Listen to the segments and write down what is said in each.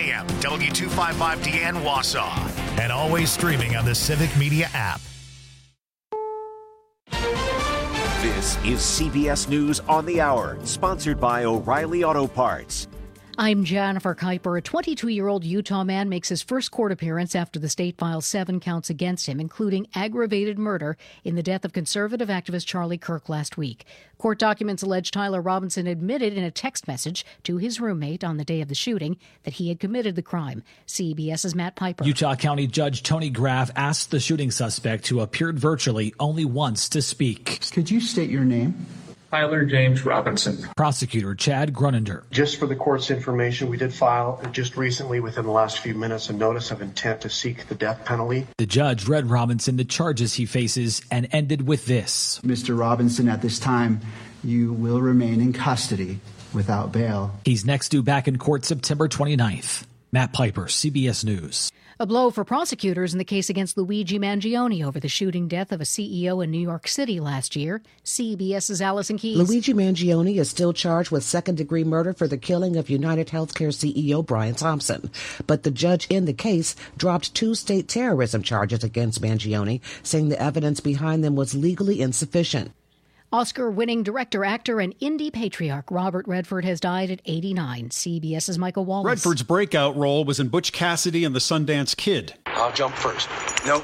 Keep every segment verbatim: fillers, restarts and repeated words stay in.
a.m. W two fifty-five D N Wausau. And always streaming on the Civic Media app. This is C B S News on the Hour, sponsored by O'Reilly Auto Parts. I'm Jennifer Kuiper. A twenty-two-year-old Utah man makes his first court appearance after the state files seven counts against him, including aggravated murder in the death of conservative activist Charlie Kirk last week. Court documents allege Tyler Robinson admitted in a text message to his roommate on the day of the shooting that he had committed the crime. CBS's Matt Piper. Utah County Judge Tony Graff asked the shooting suspect, who appeared virtually only once, to speak. Could you state your name? Tyler James Robinson. Prosecutor Chad Grunander. Just for the court's information, we did file just recently, within the last few minutes, a notice of intent to seek the death penalty. The judge read Robinson the charges he faces and ended with this. Mister Robinson, at this time, you will remain in custody without bail. He's next due back in court September twenty-ninth. Matt Piper, C B S News. A blow for prosecutors in the case against Luigi Mangione over the shooting death of a C E O in New York City last year. CBS's Allison Keyes. Luigi Mangione is still charged with second-degree murder for the killing of United Healthcare C E O Brian Thompson. But the judge in the case dropped two state terrorism charges against Mangione, saying the evidence behind them was legally insufficient. Oscar-winning director, actor, and indie patriarch Robert Redford has died at eighty-nine. CBS's Michael Wallace. Redford's breakout role was in Butch Cassidy and the Sundance Kid. I'll jump first. Nope.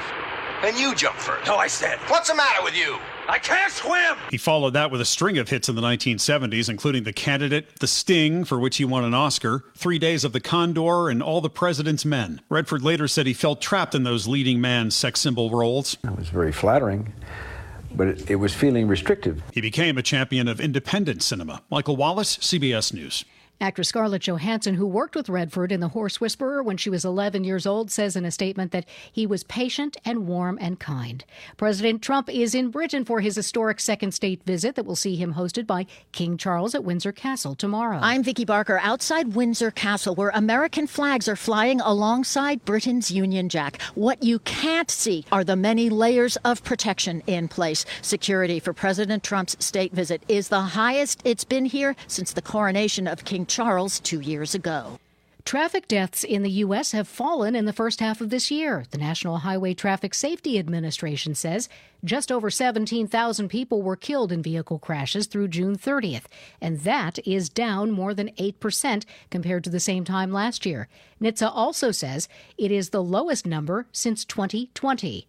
Then you jump first. No, I said. What's the matter with you? I can't swim! He followed that with a string of hits in the nineteen seventies, including The Candidate, The Sting, for which he won an Oscar, Three Days of the Condor, and All the President's Men. Redford later said he felt trapped in those leading man sex symbol roles. It was very flattering, but it, it was feeling restrictive. He became a champion of independent cinema. Michael Wallace, C B S News. Actress Scarlett Johansson, who worked with Redford in The Horse Whisperer when she was eleven years old, says in a statement that he was patient and warm and kind. President Trump is in Britain for his historic second state visit that will see him hosted by King Charles at Windsor Castle tomorrow. I'm Vicki Barker outside Windsor Castle, where American flags are flying alongside Britain's Union Jack. What you can't see are the many layers of protection in place. Security for President Trump's state visit is the highest it's been here since the coronation of King Charles two years ago. Traffic deaths in the U S have fallen in the first half of this year. The National Highway Traffic Safety Administration says just over seventeen thousand people were killed in vehicle crashes through June thirtieth, and that is down more than eight percent compared to the same time last year. N H T S A also says it is the lowest number since twenty twenty.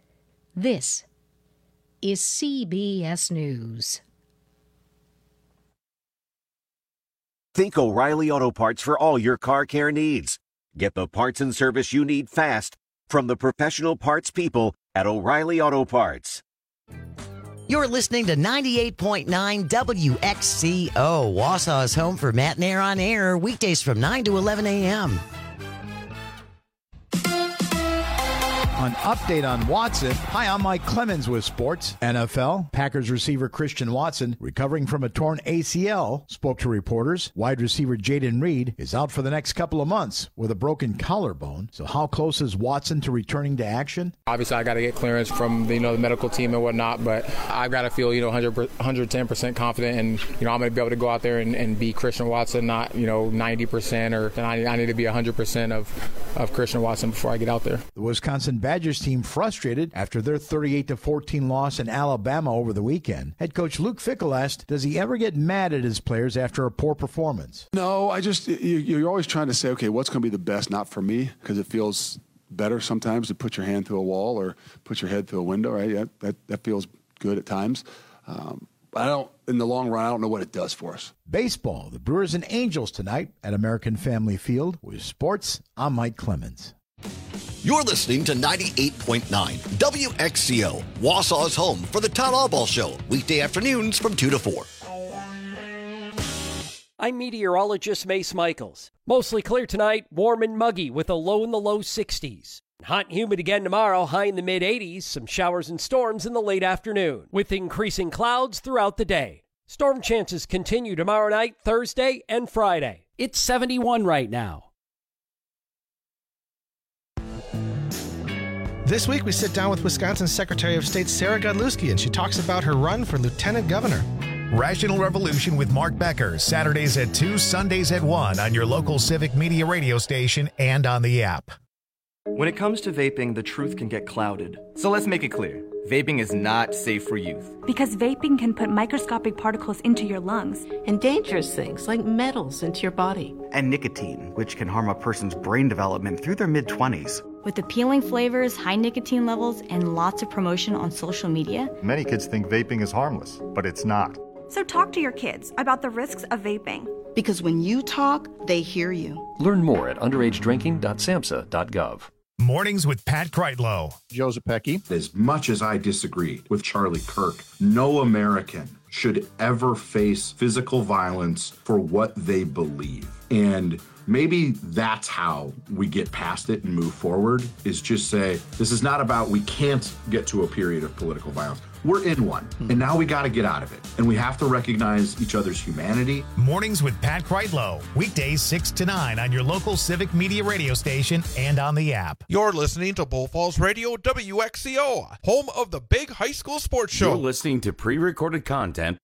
This is C B S News. Think O'Reilly Auto Parts for all your car care needs. Get the parts and service you need fast from the professional parts people at O'Reilly Auto Parts. You're listening to ninety-eight point nine W X C O, Wausau's home for Matt and Air on Air, weekdays from nine to eleven a.m. An update on Watson. Hi, I'm Mike Clemens with sports. N F L, Packers receiver Christian Watson, recovering from a torn A C L, spoke to reporters. Wide receiver Jaden Reed is out for the next couple of months with a broken collarbone. So how close is Watson to returning to action? Obviously, I got to get clearance from the, you know, the medical team and whatnot, but I've got to feel, you know, one hundred ten percent confident, and, you know, I'm going to be able to go out there and, and be Christian Watson, not, you know, ninety percent, or I, I need to be one hundred percent of, of Christian Watson before I get out there. The Wisconsin Badgers team frustrated after their thirty-eight to fourteen loss in Alabama over the weekend. Head coach Luke Fickell asked, does he ever get mad at his players after a poor performance? No, I just, you're always trying to say, okay, what's going to be the best, not for me, because it feels better sometimes to put your hand through a wall or put your head through a window, right? Yeah, that, that feels good at times. Um, I don't, in the long run, I don't know what it does for us. Baseball, the Brewers and Angels tonight at American Family Field. With sports, I'm Mike Clemens. You're listening to ninety-eight point nine W X C O, Wausau's home for the Todd Albaugh Show, weekday afternoons from two to four. I'm meteorologist Mace Michaels. Mostly clear tonight, warm and muggy with a low in the low sixties. Hot and humid again tomorrow, high in the mid-eighties, some showers and storms in the late afternoon, with increasing clouds throughout the day. Storm chances continue tomorrow night, Thursday, and Friday. It's seventy-one right now. This week, we sit down with Wisconsin Secretary of State Sarah Godlewski, and she talks about her run for lieutenant governor. Rational Revolution with Mark Becker, Saturdays at two, Sundays at one on your local Civic Media radio station and on the app. When it comes to vaping, the truth can get clouded. So let's make it clear. Vaping is not safe for youth. Because vaping can put microscopic particles into your lungs. And dangerous things like metals into your body. And nicotine, which can harm a person's brain development through their mid-twenties. With appealing flavors, high nicotine levels, and lots of promotion on social media, many kids think vaping is harmless, but it's not. So talk to your kids about the risks of vaping. Because when you talk, they hear you. Learn more at underage drinking dot samhsa dot gov. Mornings with Pat Kreitlow. Joe Zepecki. As much as I disagree with Charlie Kirk, no American should ever face physical violence for what they believe. And maybe that's how we get past it and move forward, is just say, this is not about we can't get to a period of political violence. We're in one, and now we got to get out of it. And we have to recognize each other's humanity. Mornings with Pat Kreitlow. Weekdays six to nine on your local Civic Media radio station and on the app. You're listening to Bull Falls Radio W X C O, home of the big high school sports show. You're listening to pre-recorded content.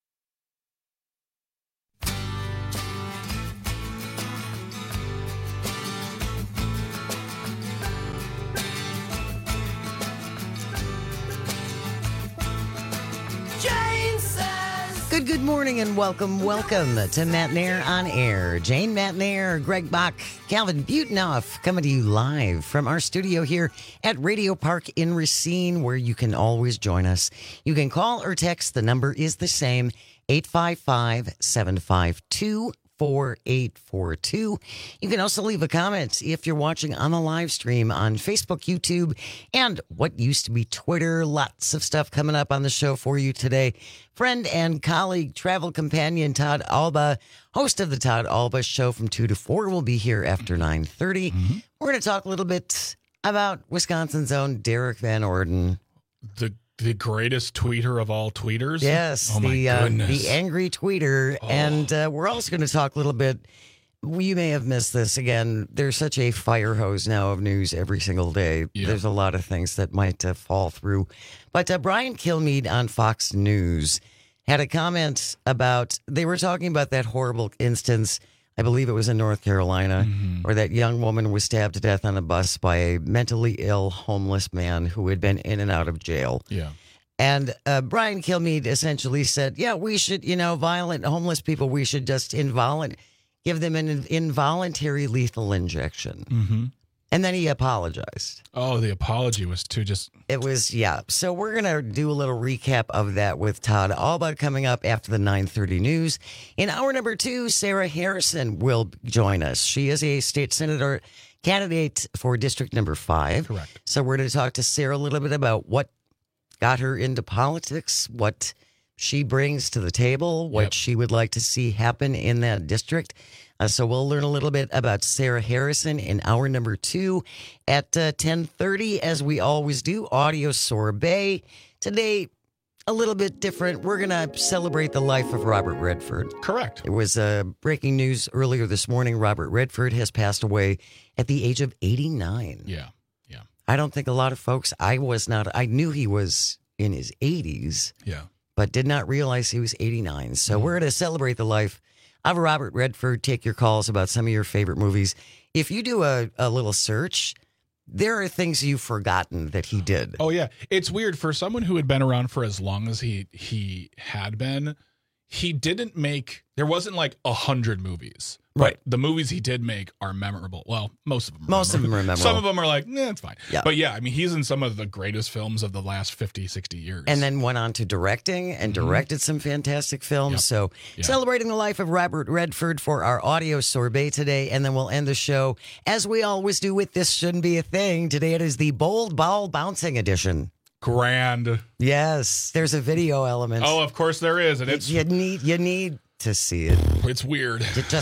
Good, good morning and welcome, welcome to Matt Nair on Air. Jane Matt Nair, Greg Bach, Calvin Butenoff coming to you live from our studio here at Radio Park in Racine, where you can always join us. You can call or text. The number is the same, eight five five, seven five two, four eight four two. You can also leave a comment if you're watching on the live stream on Facebook, YouTube, and what used to be Twitter. Lots of stuff coming up on the show for you today. Friend and colleague, travel companion Todd Alba, host of the Todd Alba Show from two to four, will be here after nine thirty. Mm-hmm. We're going to talk a little bit about Wisconsin's own Derek Van Orden. The The greatest tweeter of all tweeters? Yes, oh my the, uh, goodness. the angry tweeter. Oh. And uh, we're also going to talk a little bit. You may have missed this again. There's such a fire hose now of news every single day. Yeah. There's a lot of things that might uh, fall through. But uh, Brian Kilmeade on Fox News had a comment about, they were talking about that horrible instance. I believe it was in North Carolina, mm-hmm. where that young woman was stabbed to death on a bus by a mentally ill homeless man who had been in and out of jail. Yeah. And uh, Brian Kilmeade essentially said, yeah, we should, you know, violent homeless people, we should just involun- give them an involuntary lethal injection. Mm-hmm. And then he apologized. Oh, the apology was too just... It was, yeah. So we're going to do a little recap of that with Todd Alba coming up after the nine thirty news. In hour number two, Sarah Harrison will join us. She is a state senator candidate for District Number five. Correct. So we're going to talk to Sarah a little bit about what got her into politics, what she brings to the table, what yep. she would like to see happen in that district. Uh, so we'll learn a little bit about Sarah Harrison in hour number two at uh, ten thirty, as we always do. Audio Sorbet. Today, a little bit different. We're going to celebrate the life of Robert Redford. Correct. It was uh, breaking news earlier this morning. Robert Redford has passed away at the age of eighty-nine. Yeah, yeah. I don't think a lot of folks, I was not, I knew he was in his eighties. Yeah. But did not realize he was eighty-nine. So mm-hmm. we're going to celebrate the life of Robert Redford. Take your calls about some of your favorite movies. If you do a, a little search, there are things you've forgotten that he did. Oh, yeah. It's weird. For someone who had been around for as long as he he had been, he didn't make, there wasn't like a hundred movies. Right. But the movies he did make are memorable. Well, most of them are Most memorable. of them are memorable. Some of them are like, eh, it's fine. Yeah. But yeah, I mean, he's in some of the greatest films of the last fifty, sixty years. And then went on to directing and directed mm-hmm. some fantastic films. Yep. So yeah. celebrating the life of Robert Redford for our audio sorbet today. And then we'll end the show, as we always do with This Shouldn't Be a Thing. Today it is the Bold Ball Bouncing edition. Grand. Yes. There's a video element. Oh, of course there is. And it's you need you need to see it. It's weird. Just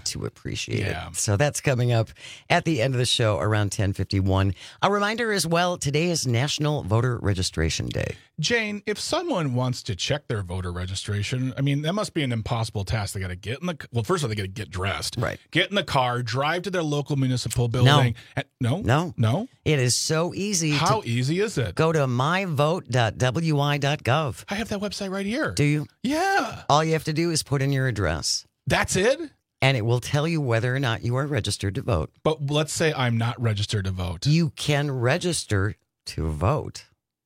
to appreciate Yeah. it. So that's coming up at the end of the show around ten fifty-one. A reminder as well, today is National Voter Registration Day. Jane, if someone wants to check their voter registration, I mean, that must be an impossible task. They got to get in the, well, first of all, they got to get dressed. Right. Get in the car, drive to their local municipal building. And, no. No. No? It is so easy. How to easy is it? Go to my vote dot w i dot gov. I have that website right here. Do you? Yeah. All you have to do is put in your address. That's it? And it will tell you whether or not you are registered to vote. But let's say I'm not registered to vote. You can register to vote.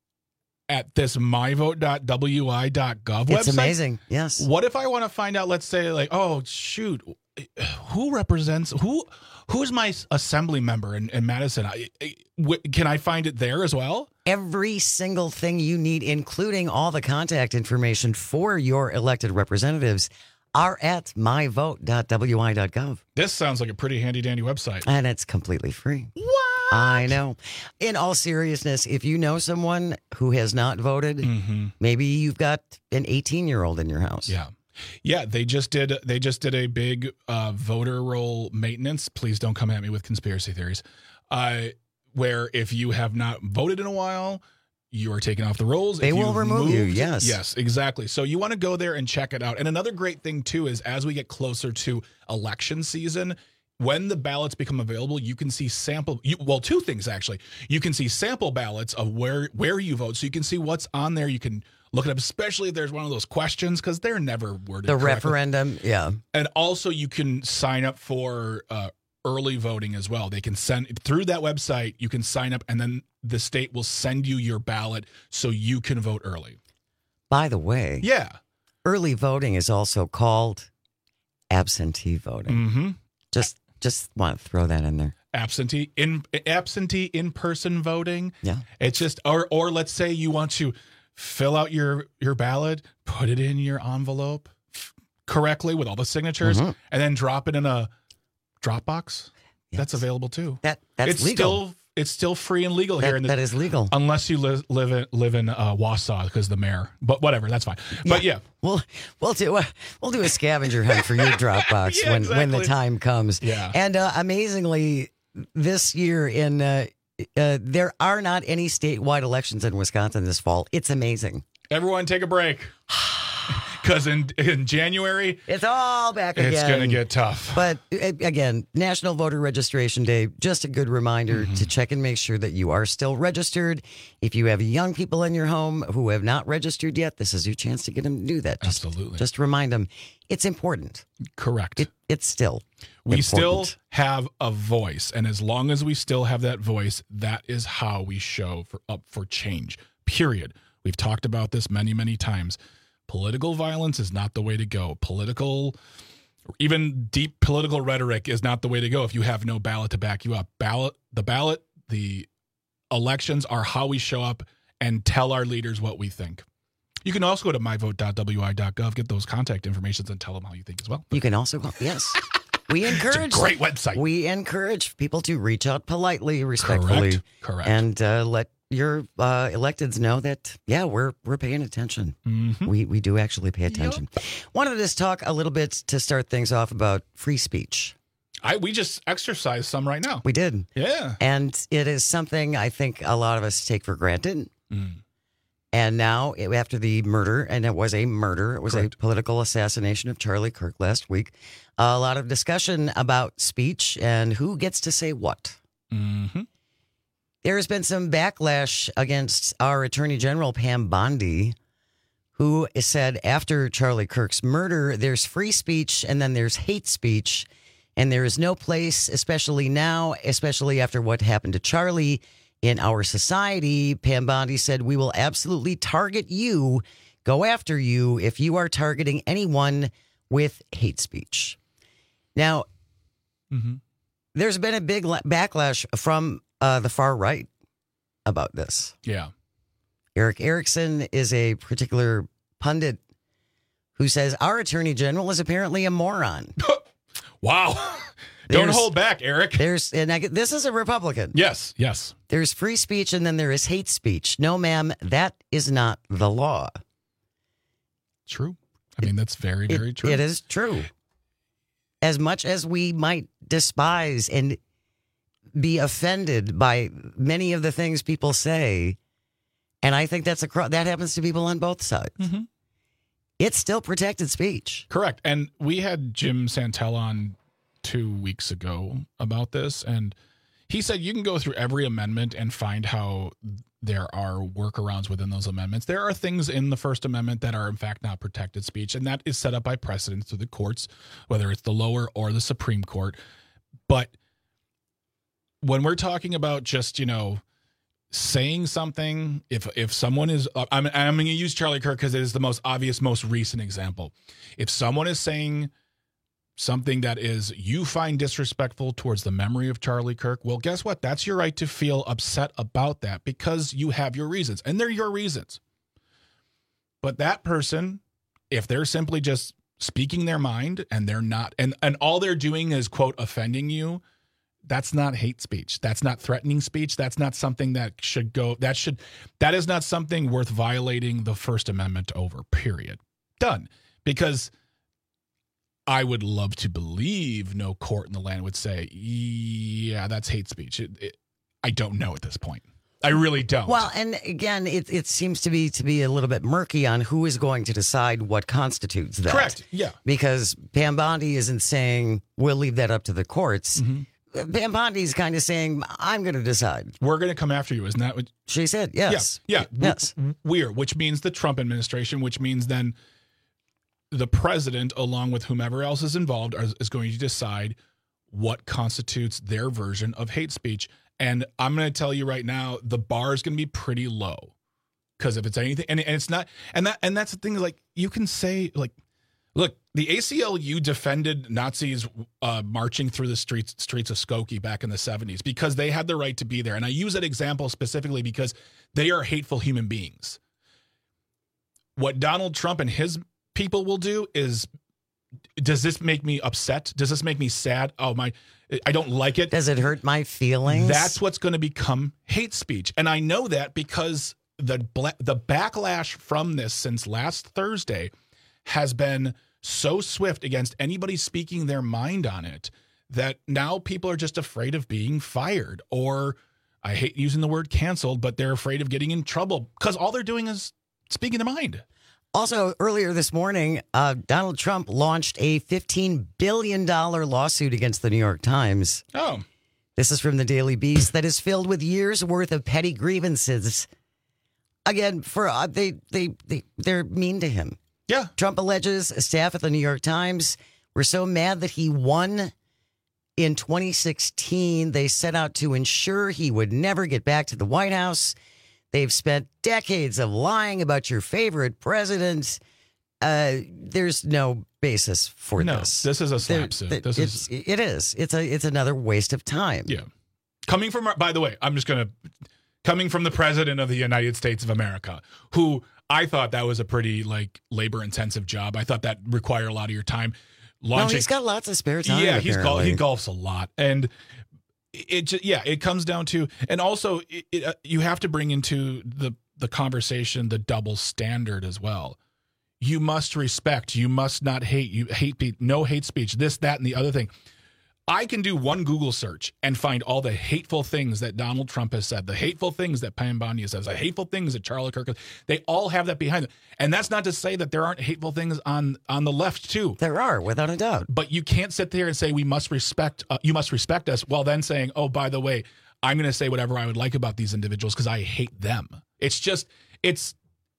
At this my vote dot w i dot gov website? It's amazing, yes. What if I want to find out, let's say, like, oh, shoot, who represents, who who's my assembly member in, in Madison? I, I, w- can I find it there as well? Every single thing you need, including all the contact information for your elected representatives, are at my vote dot w i dot gov. This sounds like a pretty handy-dandy website. And it's completely free. What? I know. In all seriousness, if you know someone who has not voted, mm-hmm. maybe you've got an eighteen-year-old in your house. Yeah. Yeah, they just did they just did a big uh, voter roll maintenance. Please don't come at me with conspiracy theories. Uh, where if you have not voted in a while, you are taken off the rolls. They If will you've remove you, moved- yes. Yes, exactly. So you want to go there and check it out. And another great thing, too, is as we get closer to election season, when the ballots become available, you can see sample. You, well, two things, actually. You can see sample ballots of where, where you vote. So you can see what's on there. You can look it up, especially if there's one of those questions, because they're never worded The correctly. referendum, yeah. And also you can sign up for uh, early voting as well. They can send through that website, you can sign up, and then the state will send you your ballot so you can vote early. By the way, Yeah. early voting is also called absentee voting. Mm-hmm. Just just want to throw that in there. Absentee in absentee in-person voting. Yeah. It's just or or let's say you want to fill out your your ballot, put it in your envelope correctly with all the signatures, Mhm. and then drop it in a Dropbox. That's available too. That that's it's legal. still it's still free and legal That- here in the, that is legal. unless you live live in live in uh, Wausau because the mayor. But whatever, that's fine. But yeah, We'll we'll do a we'll do a scavenger hunt for your Dropbox Yeah, when when the exactly. time comes. Yeah. And uh, amazingly, this year in uh, uh, there are not any statewide elections in Wisconsin this fall. It's amazing. everyone take a break because in in January It's all back again. it's gonna get tough. But uh, again, National Voter Registration Day, just a good reminder Mm-hmm. to check and make sure that you are still registered. If you have young people in your home who have not registered yet, this is your chance to get them to do that. Just, Absolutely. Just remind them it's important. Correct. It, it's still We important. still have a voice, and as long as we still have that voice, that is how we show for up for change. Period. We've talked about this many, many times. Political violence is not the way to go. Political, even deep political rhetoric is not the way to go if you have no ballot to back you up. Ballot, the ballot, the elections are how we show up and tell our leaders what we think. You can also go to my vote dot w i dot gov, get those contact informations, and tell them how you think as well. You can also go, yes. We encourage It's a great website. We encourage people to reach out politely, respectfully, Correct. Correct. and uh, let your uh, electeds know that yeah, we're we're paying attention. Mm-hmm. We we do actually pay attention. Wanted to just talk a little bit to start things off about free speech. I we just exercised some right now. We did, Yeah. and it is something I think a lot of us take for granted. Mm. And now, it- after the murder, and it was a murder, it was Correct. a political assassination of Charlie Kirk last week, a lot of discussion about speech and who gets to say what. Mm-hmm. There has been some backlash against our Attorney General, Pam Bondi, who said after Charlie Kirk's murder, there's free speech and then there's hate speech. And there is no place, especially now, especially after what happened to Charlie in our society. Pam Bondi said, we will absolutely target you, go after you if you are targeting anyone with hate speech. Now, Mm-hmm. there's been a big la- backlash from uh, the far right about this. Yeah. Eric Erickson is a particular pundit who says our attorney general is apparently a moron. Wow. Don't There's- hold back, Eric. There's and I, get- this is a Republican. Yes. Yes. There's free speech and then there is hate speech. No, ma'am, that is not the law. True. I mean, that's very, It- very true. It is true. as much as we might despise and be offended by many of the things people say, and I think that's a that happens to people on both sides. Mm-hmm. It's still protected speech. Correct. And we had Jim Santel on two weeks ago about this, and he said you can go through every amendment and find how there are workarounds within those amendments. There are things in the First Amendment that are, in fact, not protected speech, and that is set up by precedents through the courts, whether it's the lower or the Supreme Court. But when we're talking about just, you know, saying something, if if someone is, I'm, I'm going to use Charlie Kirk because it is the most obvious, most recent example. If someone is saying something that is you find disrespectful towards the memory of Charlie Kirk, well, guess what? That's your right to feel upset about that because you have your reasons, and they're your reasons. But that person, if they're simply just speaking their mind and they're not, and, and all they're doing is, quote, offending you, that's not hate speech. That's not threatening speech. That's not something that should go, that should, that is not something worth violating the First Amendment over, period. Done. Because I would love to believe no court in the land would say, yeah, that's hate speech. It, it, I don't know at this point. I really don't. Well, and again, it, it seems to be to be a little bit murky on who is going to decide what constitutes that. Correct. Yeah. Because Pam Bondi isn't saying we'll leave that up to the courts. Mm-hmm. Pam Bondi's kind of saying, I'm going to decide. We're going to come after you. Isn't that what she said? Yes. Yeah. yeah. Yes. We're, which means the Trump administration, which means then the president, along with whomever else is involved, are, is going to decide what constitutes their version of hate speech. And I'm going to tell you right now, the bar is going to be pretty low. Because if it's anything, and, and it's not, and that, and that's the thing, like, you can say, like, look, the A C L U defended Nazis uh, marching through the streets streets of Skokie back in the seventies because they had the right to be there. And I use that example specifically because they are hateful human beings. What Donald Trump and his people will do is, does this make me upset? Does this make me sad? Oh, my, I don't like it. Does it hurt my feelings? That's what's going to become hate speech. And I know that because the the backlash from this since last Thursday has been so swift against anybody speaking their mind on it that now people are just afraid of being fired, or I hate using the word canceled, but they're afraid of getting in trouble because all they're doing is speaking their mind. Also, earlier this morning, uh, Donald Trump launched a fifteen billion dollars lawsuit against the New York Times. Oh. This is from the Daily Beast that is filled with years worth of petty grievances. Again, for uh, they, they, they, they're mean to him. Yeah. Trump alleges staff at the New York Times were so mad that he won in twenty sixteen. They set out to ensure he would never get back to the White House. They've spent decades of lying about your favorite president. Uh, there's no basis for no, this. This is a slap suit. This it's, is it is. It's a it's another waste of time. Yeah. Coming from, by the way, I'm just going to, coming from the president of the United States of America, who I thought that was a pretty like labor intensive job. I thought that required a lot of your time. Launching, no, he's got lots of spare time. Yeah, he's gol- he golfs a lot. And it just, yeah, it comes down to, and also it, it, uh, you have to bring into the, the conversation the double standard as well. You must respect, you must not hate, you hate, no hate speech, this, that, and the other thing. I can do one Google search and find all the hateful things that Donald Trump has said, the hateful things that Pam Bondi says, the hateful things that Charlie Kirk, they all have that behind them. And that's not to say that there aren't hateful things on, on the left too. There are, without a doubt. But you can't sit there and say, we must respect, uh, you must respect us, while then saying, oh, by the way, I'm going to say whatever I would like about these individuals because I hate them. It's just, it's,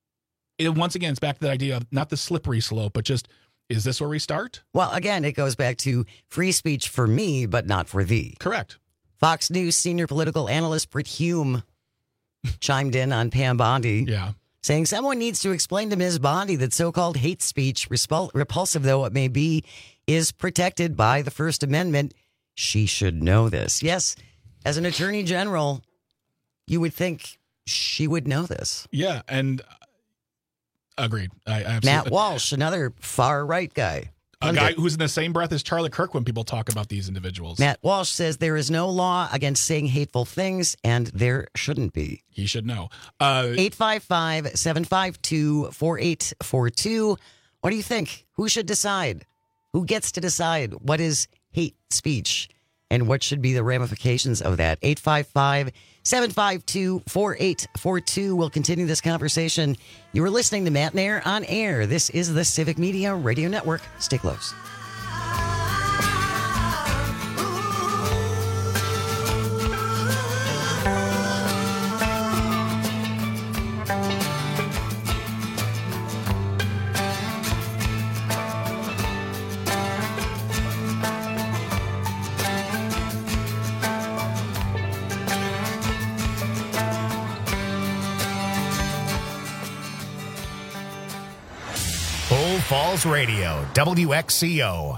it, once again, it's back to that idea of not the slippery slope, but just, is this where we start? Well, again, it goes back to free speech for me, but not for thee. Correct. Fox News senior political analyst Brit Hume chimed in on Pam Bondi. Yeah. Saying someone needs to explain to Miz Bondi that so-called hate speech, repul- repulsive though it may be, is protected by the First Amendment. She should know this. Yes, as an attorney general, you would think she would know this. Yeah, and agreed. I, I absolutely. Matt Walsh, another far-right guy. A guy who's in the same breath as Charlie Kirk when people talk about these individuals. Matt Walsh says there is no law against saying hateful things, and there shouldn't be. He should know. Uh, eight five five, seven five two, four eight four two. What do you think? Who should decide? Who gets to decide what is hate speech and what should be the ramifications of that? eight five five, seven five two, four eight four two. We'll continue this conversation. You are listening to Matt and Air on Air. This is the Civic Media Radio Network. Stay close. Falls Radio, W X C O.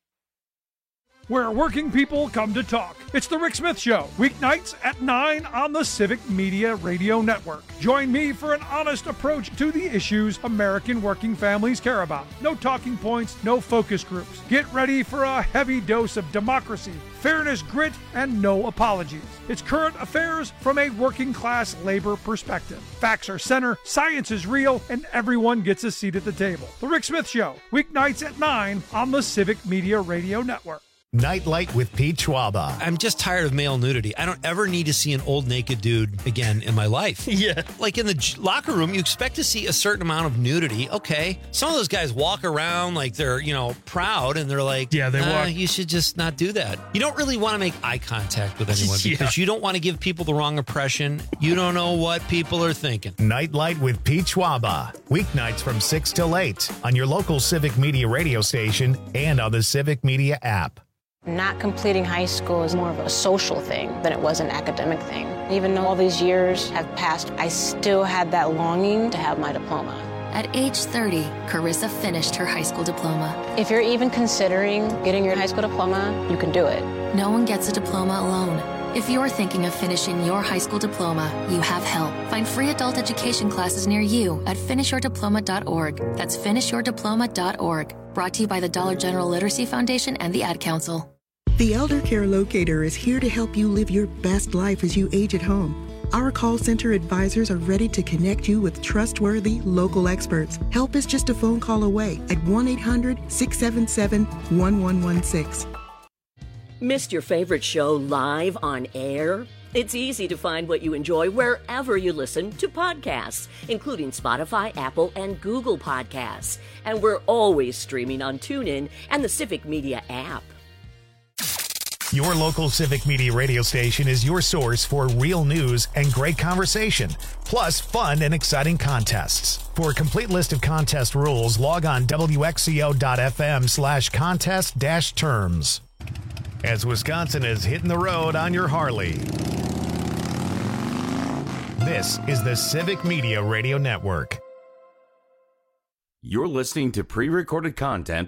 Where working people come to talk. It's the Rick Smith Show, weeknights at nine on the Civic Media Radio Network. Join me for an honest approach to the issues American working families care about. No talking points, no focus groups. Get ready for a heavy dose of democracy, fairness, grit, and no apologies. It's current affairs from a working class labor perspective. Facts are center, science is real, and everyone gets a seat at the table. The Rick Smith Show, weeknights at nine on the Civic Media Radio Network. Nightlight with Pete Schwaba. I'm just tired of male nudity. I don't ever need to see an old naked dude again in my life. Yeah. Like in the j- locker room, you expect to see a certain amount of nudity. Okay. Some of those guys walk around like they're, you know, proud and they're like, yeah, they uh, walk. You should just not do that. You don't really want to make eye contact with anyone Yeah. because you don't want to give people the wrong impression. You don't know what people are thinking. Nightlight with Pete Schwaba. Weeknights from six till eight on your local Civic Media radio station and on the Civic Media app. Not completing high school is more of a social thing than it was an academic thing. Even though all these years have passed, I still had that longing to have my diploma. At age thirty, Carissa finished her high school diploma. If you're even considering getting your high school diploma, you can do it. No one gets a diploma alone. If you're thinking of finishing your high school diploma, you have help. Find free adult education classes near you at finish your diploma dot org. That's finish your diploma dot org. Brought to you by the Dollar General Literacy Foundation and the Ad Council. The Elder Care Locator is here to help you live your best life as you age at home. Our call center advisors are ready to connect you with trustworthy local experts. Help is just a phone call away at one eight hundred, six seven seven, one one one six. Missed your favorite show live on air? It's easy to find what you enjoy wherever you listen to podcasts, including Spotify, Apple, and Google Podcasts. And we're always streaming on TuneIn and the Civic Media app. Your local Civic Media radio station is your source for real news and great conversation, plus fun and exciting contests. For a complete list of contest rules, log on W X C O dot F M slash contest dash terms. As Wisconsin is hitting the road on your Harley. This is the Civic Media Radio Network. You're listening to pre-recorded content.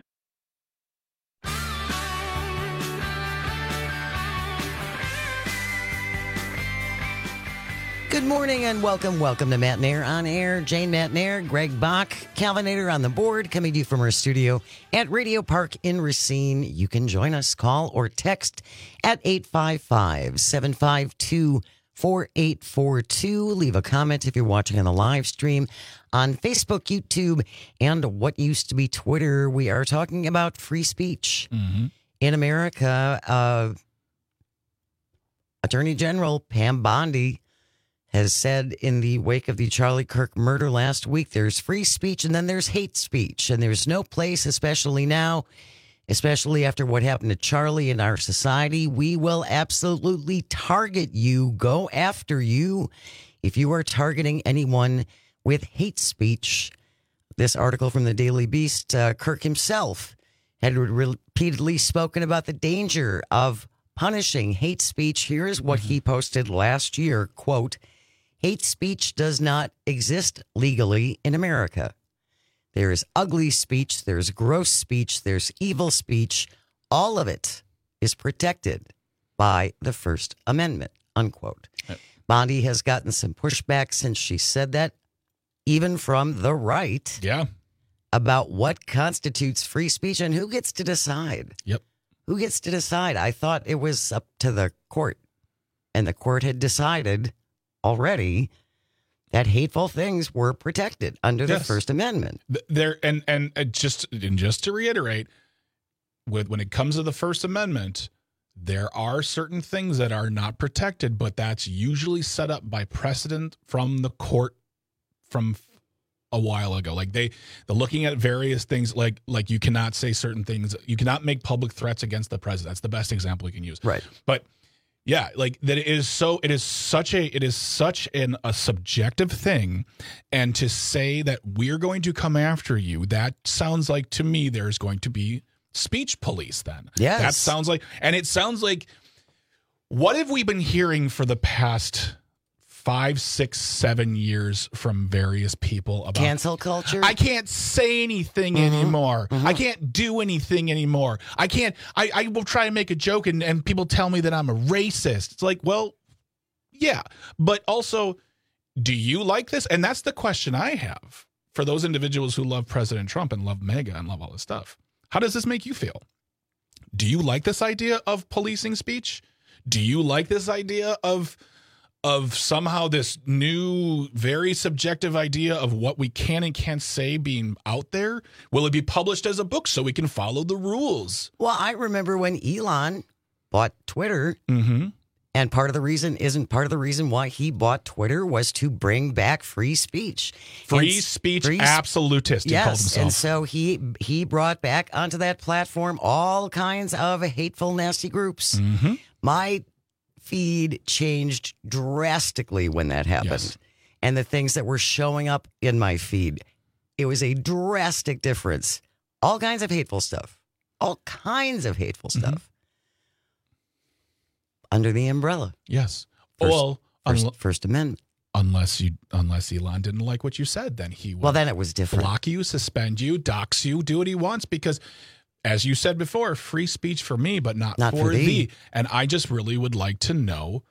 Good morning and welcome. Welcome to Matt and Air on Air. Jane Matt and Air, Greg Bach, Calvinator on the board, coming to you from our studio at Radio Park in Racine. You can join us, call or text at eight five five, seven five two, four eight four two. Leave a comment if you're watching on the live stream on Facebook, YouTube, and what used to be Twitter. We are talking about free speech mm-hmm. in America. Uh, Attorney General Pam Bondi has said in the wake of the Charlie Kirk murder last week, there's free speech and then there's hate speech. And there's no place, especially now, especially after what happened to Charlie in our society. We will absolutely target you, go after you if you are targeting anyone with hate speech. This article from the Daily Beast, uh, Kirk himself had repeatedly spoken about the danger of punishing hate speech. Here is what he posted last year, quote, "Hate speech does not exist legally in America. There is ugly speech, there's gross speech, there's evil speech. All of it is protected by the First Amendment," unquote. Yep. Bondi has gotten some pushback since she said that, even from the right. Yeah. About what constitutes free speech and who gets to decide. Yep. Who gets to decide? I thought it was up to the court, and the court had decided already that hateful things were protected under the yes. First Amendment. There and and uh, just and just to reiterate, with when it comes to the First Amendment, there are certain things that are not protected, but that's usually set up by precedent from the court from a while ago. Like they, they're looking at various things, like like you cannot say certain things. You cannot make public threats against the president. That's the best example you can use. Right. But yeah, like that it is so, it is such a, it is such an, a subjective thing. And to say that we're going to come after you, that sounds like to me, there's going to be speech police then. Yes. That sounds like, and it sounds like, what have we been hearing for the past five, six, seven years from various people about cancel culture? I can't say anything mm-hmm. anymore. Mm-hmm. I can't do anything anymore. I can't, I, I will try and make a joke and, and people tell me that I'm a racist. It's like, well, yeah. But also, do you like this? And that's the question I have for those individuals who love President Trump and love MAGA and love all this stuff. How does this make you feel? Do you like this idea of policing speech? Do you like this idea of of somehow this new, very subjective idea of what we can and can't say being out there? Will it be published as a book so we can follow the rules? Well, I remember when Elon bought Twitter, mm-hmm. and part of the reason isn't part of the reason why he bought Twitter was to bring back free speech. Free and speech free, absolutist, he yes, called himself. And so he he brought back onto that platform all kinds of hateful, nasty groups. Mm-hmm. My feed changed drastically when that happened. Yes. And the things that were showing up in my feed, it was a drastic difference. All kinds of hateful stuff. All kinds of hateful stuff. Mm-hmm. Under the umbrella. Yes. First, well, first, unlo- First Amendment. Unless you, unless Elon didn't like what you said, then he would well, then it was different. block you, suspend you, dox you, do what he wants because, as you said before, free speech for me, but not, not for, for thee. thee. And I just really would like to know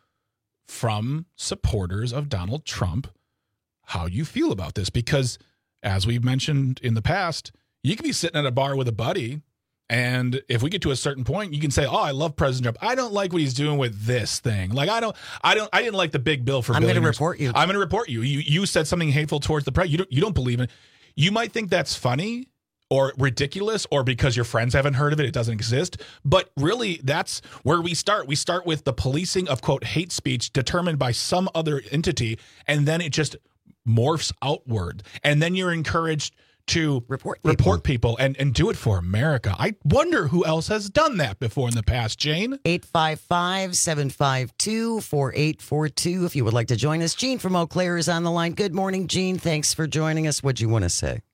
from supporters of Donald Trump how you feel about this because, as we've mentioned in the past, you could be sitting at a bar with a buddy. And if we get to a certain point, you can say, "Oh, I love President Trump. I don't like what he's doing with this thing. Like, I don't, I don't, I didn't like the big bill for. I'm going to billionaires. report you. I'm going to report you. You, you said something hateful towards the president. You don't, you don't believe in it. You might think that's funny or ridiculous, or because your friends haven't heard of it, it doesn't exist. But really, that's where we start. We start with the policing of quote hate speech determined by some other entity, and then it just morphs outward, and then you're encouraged to report people. report people and, and do it for America. I wonder who else has done that before in the past, Jane. eight five five, seven five two, four eight four two if you would like to join us. Gene from Eau Claire is on the line. Good morning, Gene. Thanks for joining us. What'd you want to say?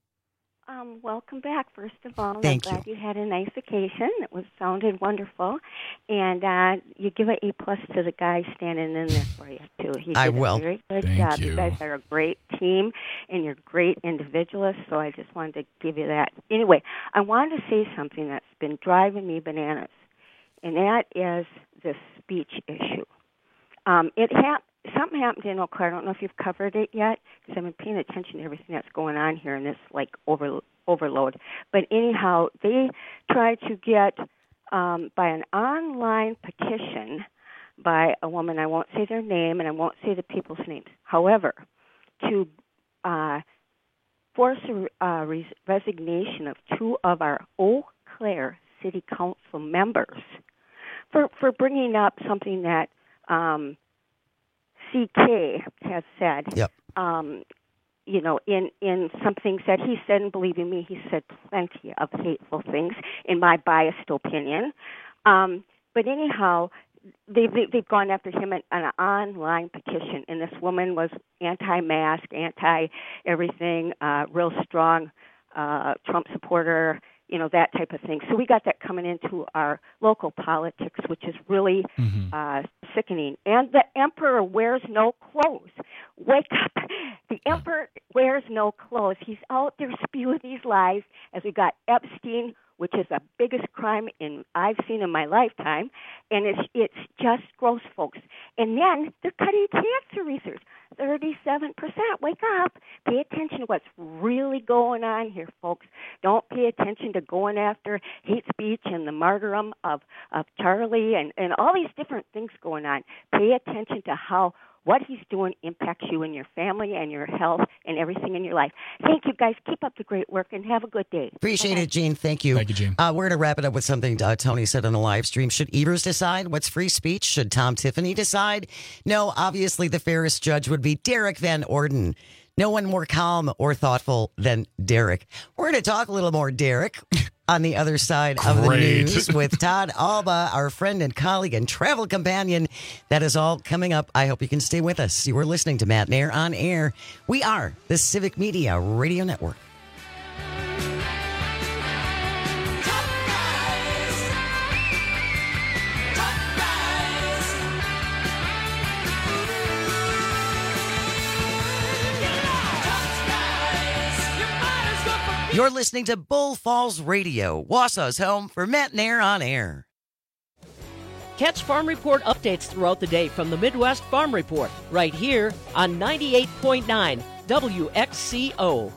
Um, welcome back, first of all. Thank I'm glad you. you had a nice vacation. It was sounded wonderful. And uh, you give an A-plus to the guy standing in there for you, too. He did I will. a very good Thank job. you. You guys are a great team, and you're great individualists, so I just wanted to give you that. Anyway, I wanted to say something that's been driving me bananas, and that is this speech issue. Um, it hap- Something happened in Eau Claire. I don't know if you've covered it yet, because I've been paying attention to everything that's going on here in this, like, over, overload. But anyhow, they tried to get, um, by an online petition by a woman, I won't say their name, and I won't say the people's names. However, to uh, force a uh, res- resignation of two of our Eau Claire City Council members for, for bringing up something that um, C K has said, yep. um, you know, in, in some things that he said, and believing me, he said plenty of hateful things, in my biased opinion. Um, but anyhow, they've, they've gone after him in an online petition, and this woman was anti-mask, anti-everything, uh, real strong uh, Trump supporter, you know, that type of thing. So we got that coming into our local politics, which is really mm-hmm. uh, sickening. And the emperor wears no clothes. Wake up. The emperor wears no clothes. He's out there spewing these lies, as we got Epstein, which is the biggest crime in I've seen in my lifetime, and it's it's just gross, folks. And then they're cutting cancer research, thirty-seven percent. Wake up. Pay attention to what's really going on here, folks. Don't pay attention to going after hate speech and the martyrdom of, of Charlie and, and all these different things going on. Pay attention to how what he's doing impacts you and your family and your health and everything in your life. Thank you, guys. Keep up the great work and have a good day. Appreciate Bye-bye. it, Gene. Thank you. Thank you, Gene. Uh, we're going to wrap it up with something uh, Tony said on the live stream. Should Evers decide what's free speech? Should Tom Tiffany decide? No, obviously the fairest judge would be Derek Van Orden. No one more calm or thoughtful than Derek. We're going to talk a little more, Derek, on the other side of the Great. news with Todd Alba, our friend and colleague and travel companion. That is all coming up. I hope you can stay with us. You are listening to Matt Nair on Air. We are the Civic Media Radio Network. You're listening to Bull Falls Radio, Wausau's home for Matt Nair on Air. Catch Farm Report updates throughout the day from the Midwest Farm Report, right here on ninety-eight point nine W X C O.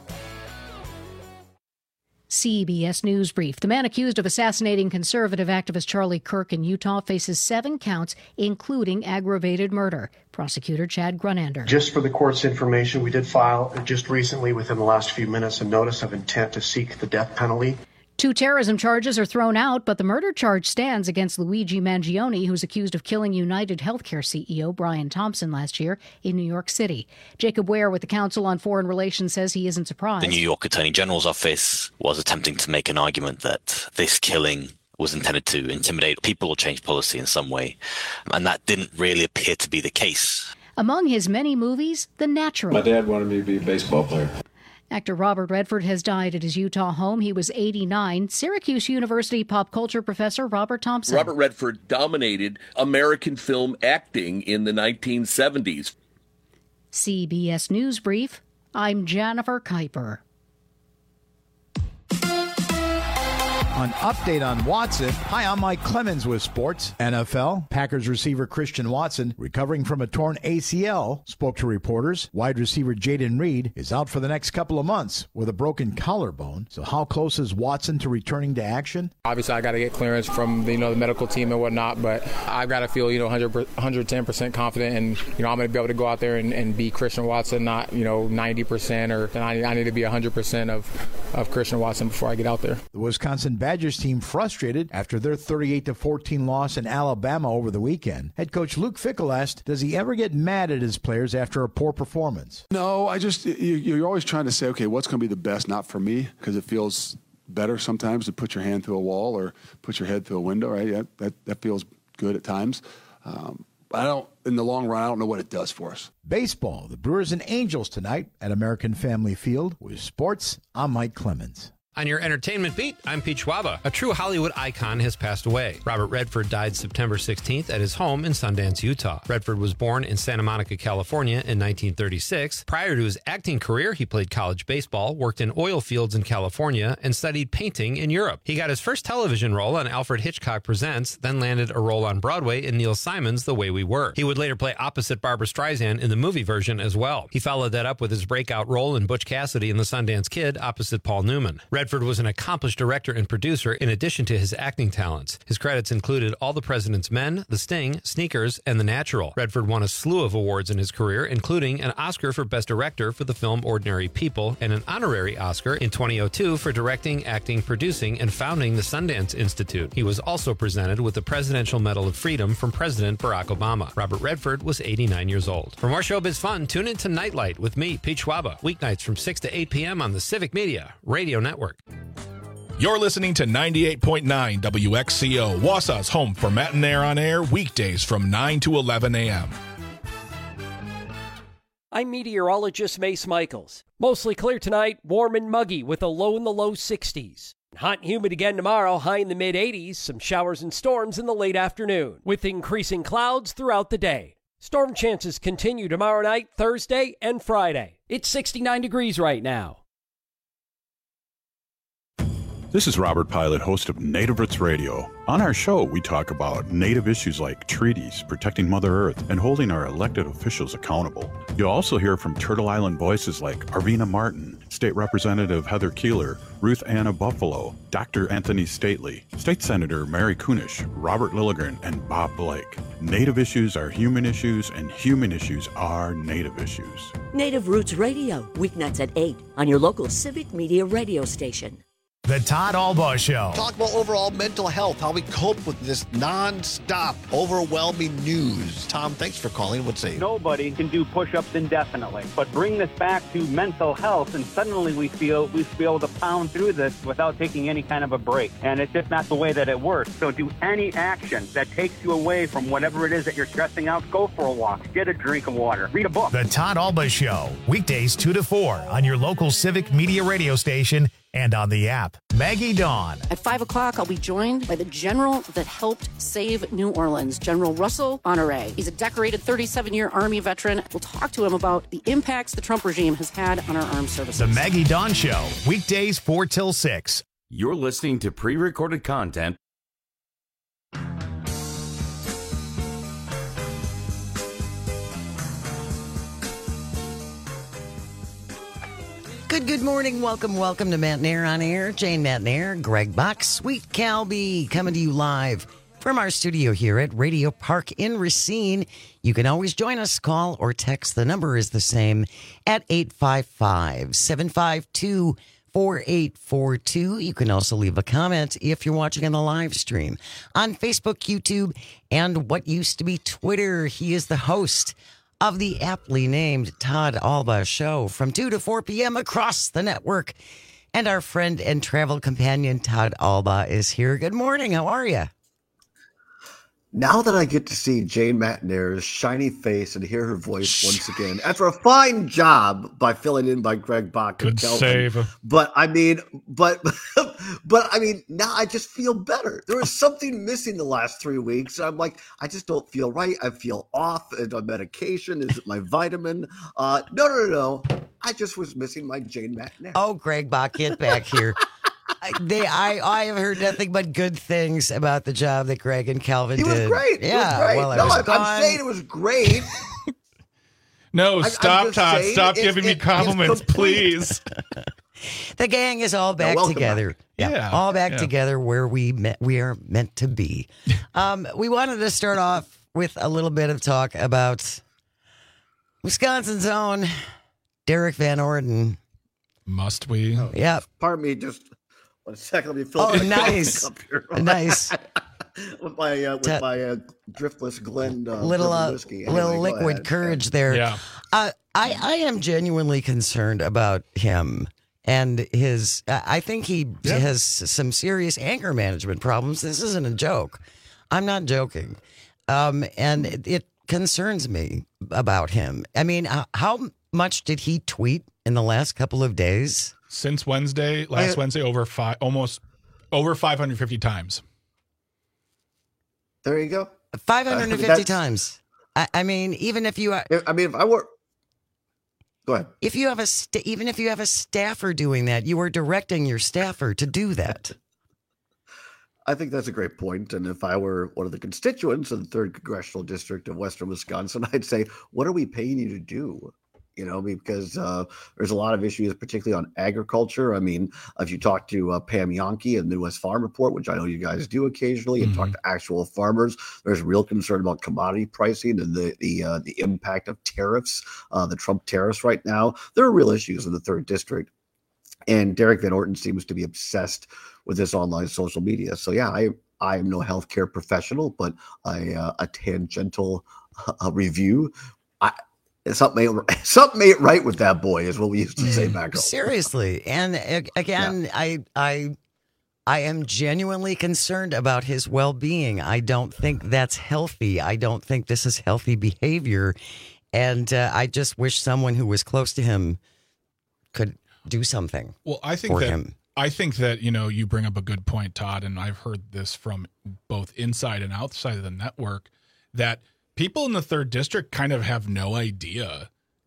C B S News Brief. The man accused of assassinating conservative activist Charlie Kirk in Utah faces seven counts, including aggravated murder. Prosecutor Chad Grunander. Just for the court's information, we did file just recently, within the last few minutes, a notice of intent to seek the death penalty. Two terrorism charges are thrown out, but the murder charge stands against Luigi Mangione, who's accused of killing United Healthcare C E O Brian Thompson last year in New York City. Jacob Ware with the Council on Foreign Relations says he isn't surprised. The New York Attorney General's office was attempting to make an argument that this killing was intended to intimidate people or change policy in some way, and that didn't really appear to be the case. Among his many movies, The Natural. My dad wanted me to be a baseball player. Actor Robert Redford has died at his Utah home. He was eighty-nine. Syracuse University pop culture professor Robert Thompson. Robert Redford dominated American film acting in the nineteen seventies. C B S News Brief, I'm Jennifer Kuiper. An update on Watson. Hi, I'm Mike Clemens with sports. N F L, Packers receiver Christian Watson, recovering from a torn A C L, spoke to reporters. Wide receiver Jaden Reed is out for the next couple of months with a broken collarbone. So how close is Watson to returning to action? Obviously, I got to get clearance from you know the medical team and whatnot, but I've got to feel you know one hundred ten percent confident, and you know I'm going to be able to go out there and, and be Christian Watson, not you know ninety percent, or I, I need to be one hundred percent of of Christian Watson before I get out there. The Wisconsin Badgers team frustrated after their thirty-eight to fourteen loss in Alabama over the weekend. Head coach Luke Fickell asked, does he ever get mad at his players after a poor performance? No, I just, you, you're always trying to say, okay, what's going to be the best, not for me, because it feels better sometimes to put your hand through a wall or put your head through a window, right? That, that, that feels good at times. Um, I don't, in the long run, I don't know what it does for us. Baseball, the Brewers and Angels tonight at American Family Field. With sports, I'm Mike Clemens. On your entertainment beat, I'm Pete Schwaba. A true Hollywood icon has passed away. Robert Redford died September sixteenth at his home in Sundance, Utah. Redford was born in Santa Monica, California in nineteen thirty-six. Prior to his acting career, he played college baseball, worked in oil fields in California, and studied painting in Europe. He got his first television role on Alfred Hitchcock Presents, then landed a role on Broadway in Neil Simon's The Way We Were. He would later play opposite Barbra Streisand in the movie version as well. He followed that up with his breakout role in Butch Cassidy in The Sundance Kid opposite Paul Newman. Redford was an accomplished director and producer in addition to his acting talents. His credits included All the President's Men, The Sting, Sneakers, and The Natural. Redford won a slew of awards in his career, including an Oscar for Best Director for the film Ordinary People and an honorary Oscar in twenty oh two for directing, acting, producing, and founding the Sundance Institute. He was also presented with the Presidential Medal of Freedom from President Barack Obama. Robert Redford was eighty-nine years old. For more showbiz fun, tune in to Nightlight with me, Pete Schwaba, weeknights from six to eight p.m. on the Civic Media Radio Network. You're listening to ninety-eight point nine W X C O, Wausau's home for Matt and Air on Air, weekdays from nine to eleven a.m. I'm meteorologist Mace Michaels. Mostly clear tonight, warm and muggy with a low in the low sixties. Hot and humid again tomorrow, high in the mid eighties, some showers and storms in the late afternoon, with increasing clouds throughout the day. Storm chances continue tomorrow night, Thursday, and Friday. It's sixty-nine degrees right now. This is Robert Pilot, host of Native Roots Radio. On our show, we talk about Native issues like treaties, protecting Mother Earth, and holding our elected officials accountable. You'll also hear from Turtle Island voices like Arvina Martin, State Representative Heather Keeler, Ruth Anna Buffalo, Doctor Anthony Stately, State Senator Mary Kunish, Robert Lilligren, and Bob Blake. Native issues are human issues, and human issues are Native issues. Native Roots Radio, weeknights at eight on your local Civic Media radio station. The Todd Albaugh Show. Talk about overall mental health, how we cope with this non-stop, overwhelming news. Tom, thanks for calling. What's say? Nobody can do push-ups indefinitely, but bring this back to mental health, and suddenly we feel we feel able to pound through this without taking any kind of a break. And it's just not the way that it works. So do any action that takes you away from whatever it is that you're stressing out. Go for a walk. Get a drink of water. Read a book. The Todd Albaugh Show. Weekdays two to four on your local Civic Media radio station and on the app. Maggie Dawn. At five o'clock, I'll be joined by the general that helped save New Orleans, General Russell Honore. He's a decorated thirty-seven-year Army veteran. We'll talk to him about the impacts the Trump regime has had on our armed services. The Maggie Dawn Show. Weekdays four till six. You're listening to pre-recorded content. Good, good morning. Welcome, welcome to Matt Nair on Air. Jane Matt Nair, Greg Bach, Sweet Calby, coming to you live from our studio here at Radio Park in Racine. You can always join us, call or text. The number is the same at eight five five, seven five two, four eight four two. You can also leave a comment if you're watching on the live stream on Facebook, YouTube, and what used to be Twitter. He is the host of the aptly named Todd Albaugh Show from two to four p.m. across the network. And our friend and travel companion, Todd Albaugh, is here. Good morning. How are you? Now that I get to see Jane Matt Nair's shiny face and hear her voice once again, after a fine job by filling in by Greg Bach and Good Kelvin. save. But I mean, but but I mean, now I just feel better. There was something missing the last three weeks. I'm like, I just don't feel right. I feel off on medication. Is it my vitamin? Uh, no, no, no, no. I just was missing my Jane Matt Nair. Oh, Greg Bach, get back here. They, I, I have heard nothing but good things about the job that Greg and Calvin He did. was great. Yeah, It was great. well, I no, was I'm, gone. I'm saying it was great. No, I- I'm stop, just Todd. saying Stop it's- giving me it- it's compliments, complete. please. The gang is all back welcome together. back. Yeah, all back yeah. together where we met, we are meant to be. um, we wanted to start off with a little bit of talk about Wisconsin's own Derek Van Orden. Must we? Oh, Yep. Pardon me, just one second. Let me fill Oh, up my nice. cup here. Nice. with my uh, with Ta- my uh, driftless Glen uh, little bourbon uh, whiskey. Anyway, little go liquid ahead. courage there. Yeah. Uh, I I am genuinely concerned about him and his. I I think he Yeah. has some serious anger management problems. This isn't a joke. I'm not joking, um, and it, it concerns me about him. I mean, h- how much did he tweet in the last couple of days? Since Wednesday, last I- Wednesday, over five, almost over five hundred fifty times. There you go. five hundred fifty that's- times. I, I mean, even if you are. If- I mean, if I were, go ahead. If you have a st- even if you have a staffer doing that, you are directing your staffer to do that. I think that's a great point. And if I were one of the constituents in the third congressional district of Western Wisconsin, I'd say, what are we paying you to do? You know, because uh, there's a lot of issues, particularly on agriculture. I mean, if you talk to uh, Pam Yonke and the Midwest Farm Report, which I know you guys do occasionally, and Mhm. talk to actual farmers, there's real concern about commodity pricing and the the uh, the impact of tariffs, uh, the Trump tariffs right now. There are real issues in the third district. And Derek Van Orton seems to be obsessed with this online social media. So yeah, I I am no healthcare professional, but I, uh, a tangential uh, review. I something ain't, something ain't right with that boy, is what we used to say back home. Seriously, and uh, again, I I I am genuinely concerned about his well-being. I don't think that's healthy. I don't think this is healthy behavior, and uh, I just wish someone who was close to him could do something. Well, I think for that him. I think that, you know, you bring up a good point, Todd, and I've heard this from both inside and outside of the network, that people in the third district kind of have no idea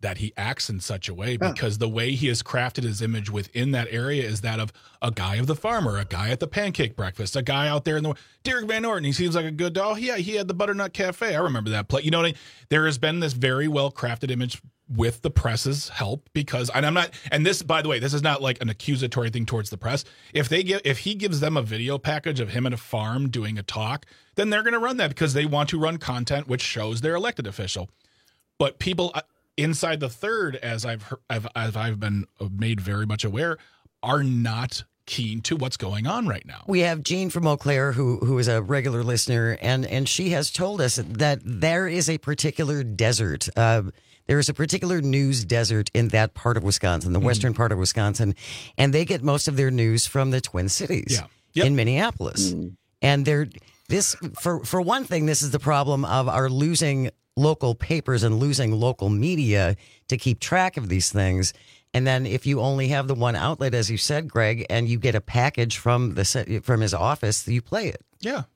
that he acts in such a way, because the way he has crafted his image within that area is that of a guy of the farmer, a guy at the pancake breakfast, a guy out there in the Derek Van Orton. He seems like a good dog. Yeah, he had the Butternut Cafe. I remember that play. You know what I mean? There has been this very well crafted image with the press's help, because, and I'm not, and this, by the way, this is not like an accusatory thing towards the press. If they give, if he gives them a video package of him at a farm doing a talk, then they're going to run that because they want to run content which shows their elected official. But people inside the third, as I've heard, I've, as I've been made very much aware, are not keen to what's going on right now. We have Jean from Eau Claire, who who is a regular listener, and and she has told us that there is a particular desert. Uh, there is a particular news desert in that part of Wisconsin, the mm. western part of Wisconsin, and they get most of their news from the Twin Cities yeah. yep. in Minneapolis. Mm. And they're this for for one thing, this is the problem of our losing local papers and losing local media to keep track of these things. And then if you only have the one outlet, as you said, Greg, and you get a package from the from his office, you play it. Yeah.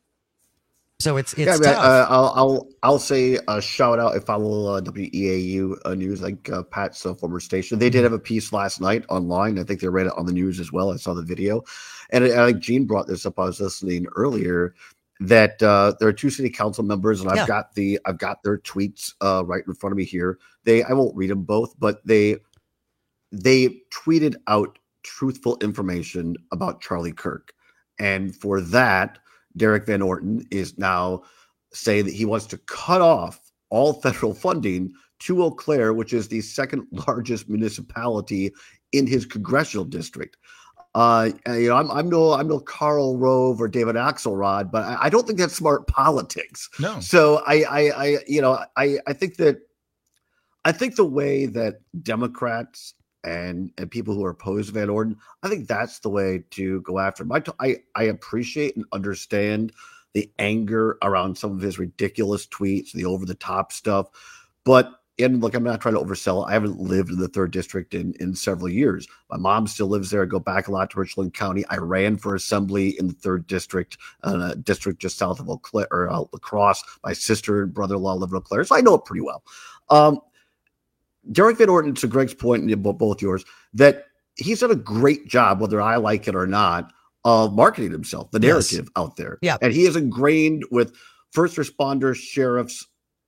So it's it's yeah, I mean, tough. Uh, I'll I'll I'll say a shout out if I will uh, W E A U uh, news, like uh, Pat's uh, former station. They did have a piece last night online. I think they read it on the news as well. I saw the video, and I think Gene brought this up. I was listening earlier that uh, there are two city council members, and I've yeah. got the I've got their tweets uh, right in front of me here. They I won't read them both, but they they tweeted out truthful information about Charlie Kirk, and for that, Derek Van Orton is now saying that he wants to cut off all federal funding to Eau Claire, which is the second largest municipality in his congressional district. Uh, and, you know, I'm, I'm no, I'm no Karl Rove or David Axelrod, but I, I don't think that's smart politics. No. So I, I, I you know, I, I think that, I think the way that Democrats and and people who are opposed to Van Orton, I think that's the way to go after him. I, I, I appreciate and understand the anger around some of his ridiculous tweets, the over-the-top stuff. But, and look, I'm not trying to oversell it. I haven't lived in the third district in, in several years. My mom still lives there. I go back a lot to Richland County. I ran for assembly in the third district, uh, district just south of Eau Claire, or uh, La Crosse. My sister and brother-in-law live in Eau Claire, so I know it pretty well. Um, Derek Van Orton, to Greg's point, and both yours, that he's done a great job, whether I like it or not, of marketing himself, the narrative yes. out there. Yeah. And he is ingrained with first responders, sheriffs,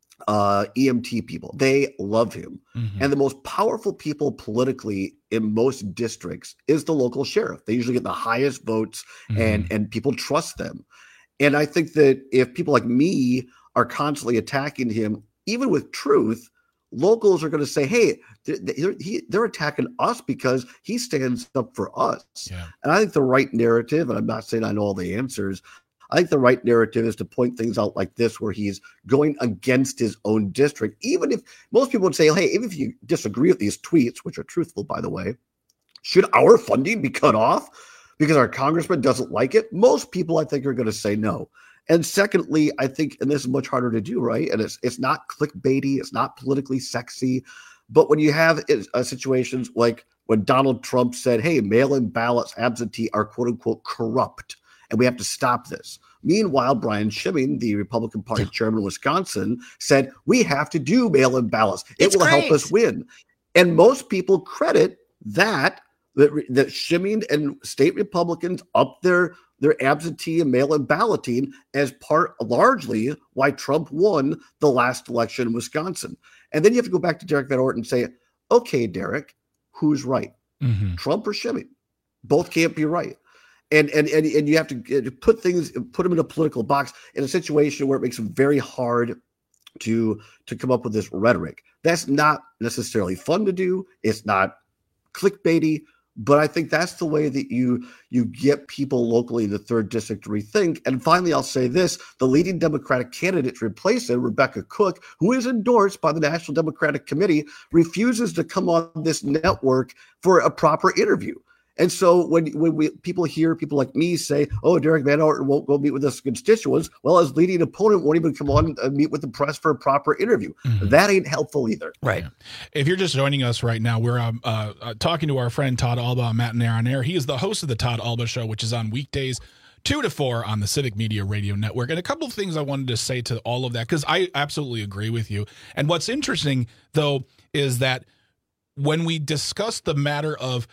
uh, E M T people. They love him. Mm-hmm. And the most powerful people politically in most districts is the local sheriff. They usually get the highest votes, mm-hmm. and, and people trust them. And I think that if people like me are constantly attacking him, even with truth, locals are going to say, hey, they're, they're attacking us because he stands up for us. Yeah. And I think the right narrative, and I'm not saying I know all the answers, I think the right narrative is to point things out like this, where he's going against his own district. Even if most people would say, hey, even if you disagree with these tweets, which are truthful, by the way, should our funding be cut off because our congressman doesn't like it? Most people, I think, are going to say no. And secondly, I think, and this is much harder to do, right? And it's it's not clickbaity, it's not politically sexy. But when you have uh, situations like when Donald Trump said, hey, mail-in ballots, absentee are quote unquote corrupt, and we have to stop this. Meanwhile, Brian Schimming, the Republican Party chairman of Wisconsin, said, we have to do mail-in ballots. It it's will great. help us win. And most people credit that, that, that Schimming and state Republicans up their their absentee and mail-in balloting as part, largely, why Trump won the last election in Wisconsin. And then you have to go back to Derek Van Orton and say, okay, Derek, who's right? Mm-hmm. Trump or Schimming? Both can't be right. And, and, and, and you have to put things, put them in a political box in a situation where it makes it very hard to, to come up with this rhetoric. That's not necessarily fun to do. It's not clickbaity. But I think that's the way that you you get people locally in the third district to rethink. And finally, I'll say this. The leading Democratic candidate to replace him, Rebecca Cook, who is endorsed by the National Democratic Committee, refuses to come on this network for a proper interview. And so when, when we people hear people like me say, oh, Derek Van Orton won't go meet with his constituents, well, his leading opponent won't even come on and meet with the press for a proper interview. Mm-hmm. That ain't helpful either. Right. Yeah. If you're just joining us right now, we're um, uh, uh, talking to our friend Todd Alba on Matt and Air on Air. He is the host of the Todd Alba Show, which is on weekdays, two to four on the Civic Media Radio Network. And a couple of things I wanted to say to all of that, because I absolutely agree with you. And what's interesting, though, is that when we discuss the matter of,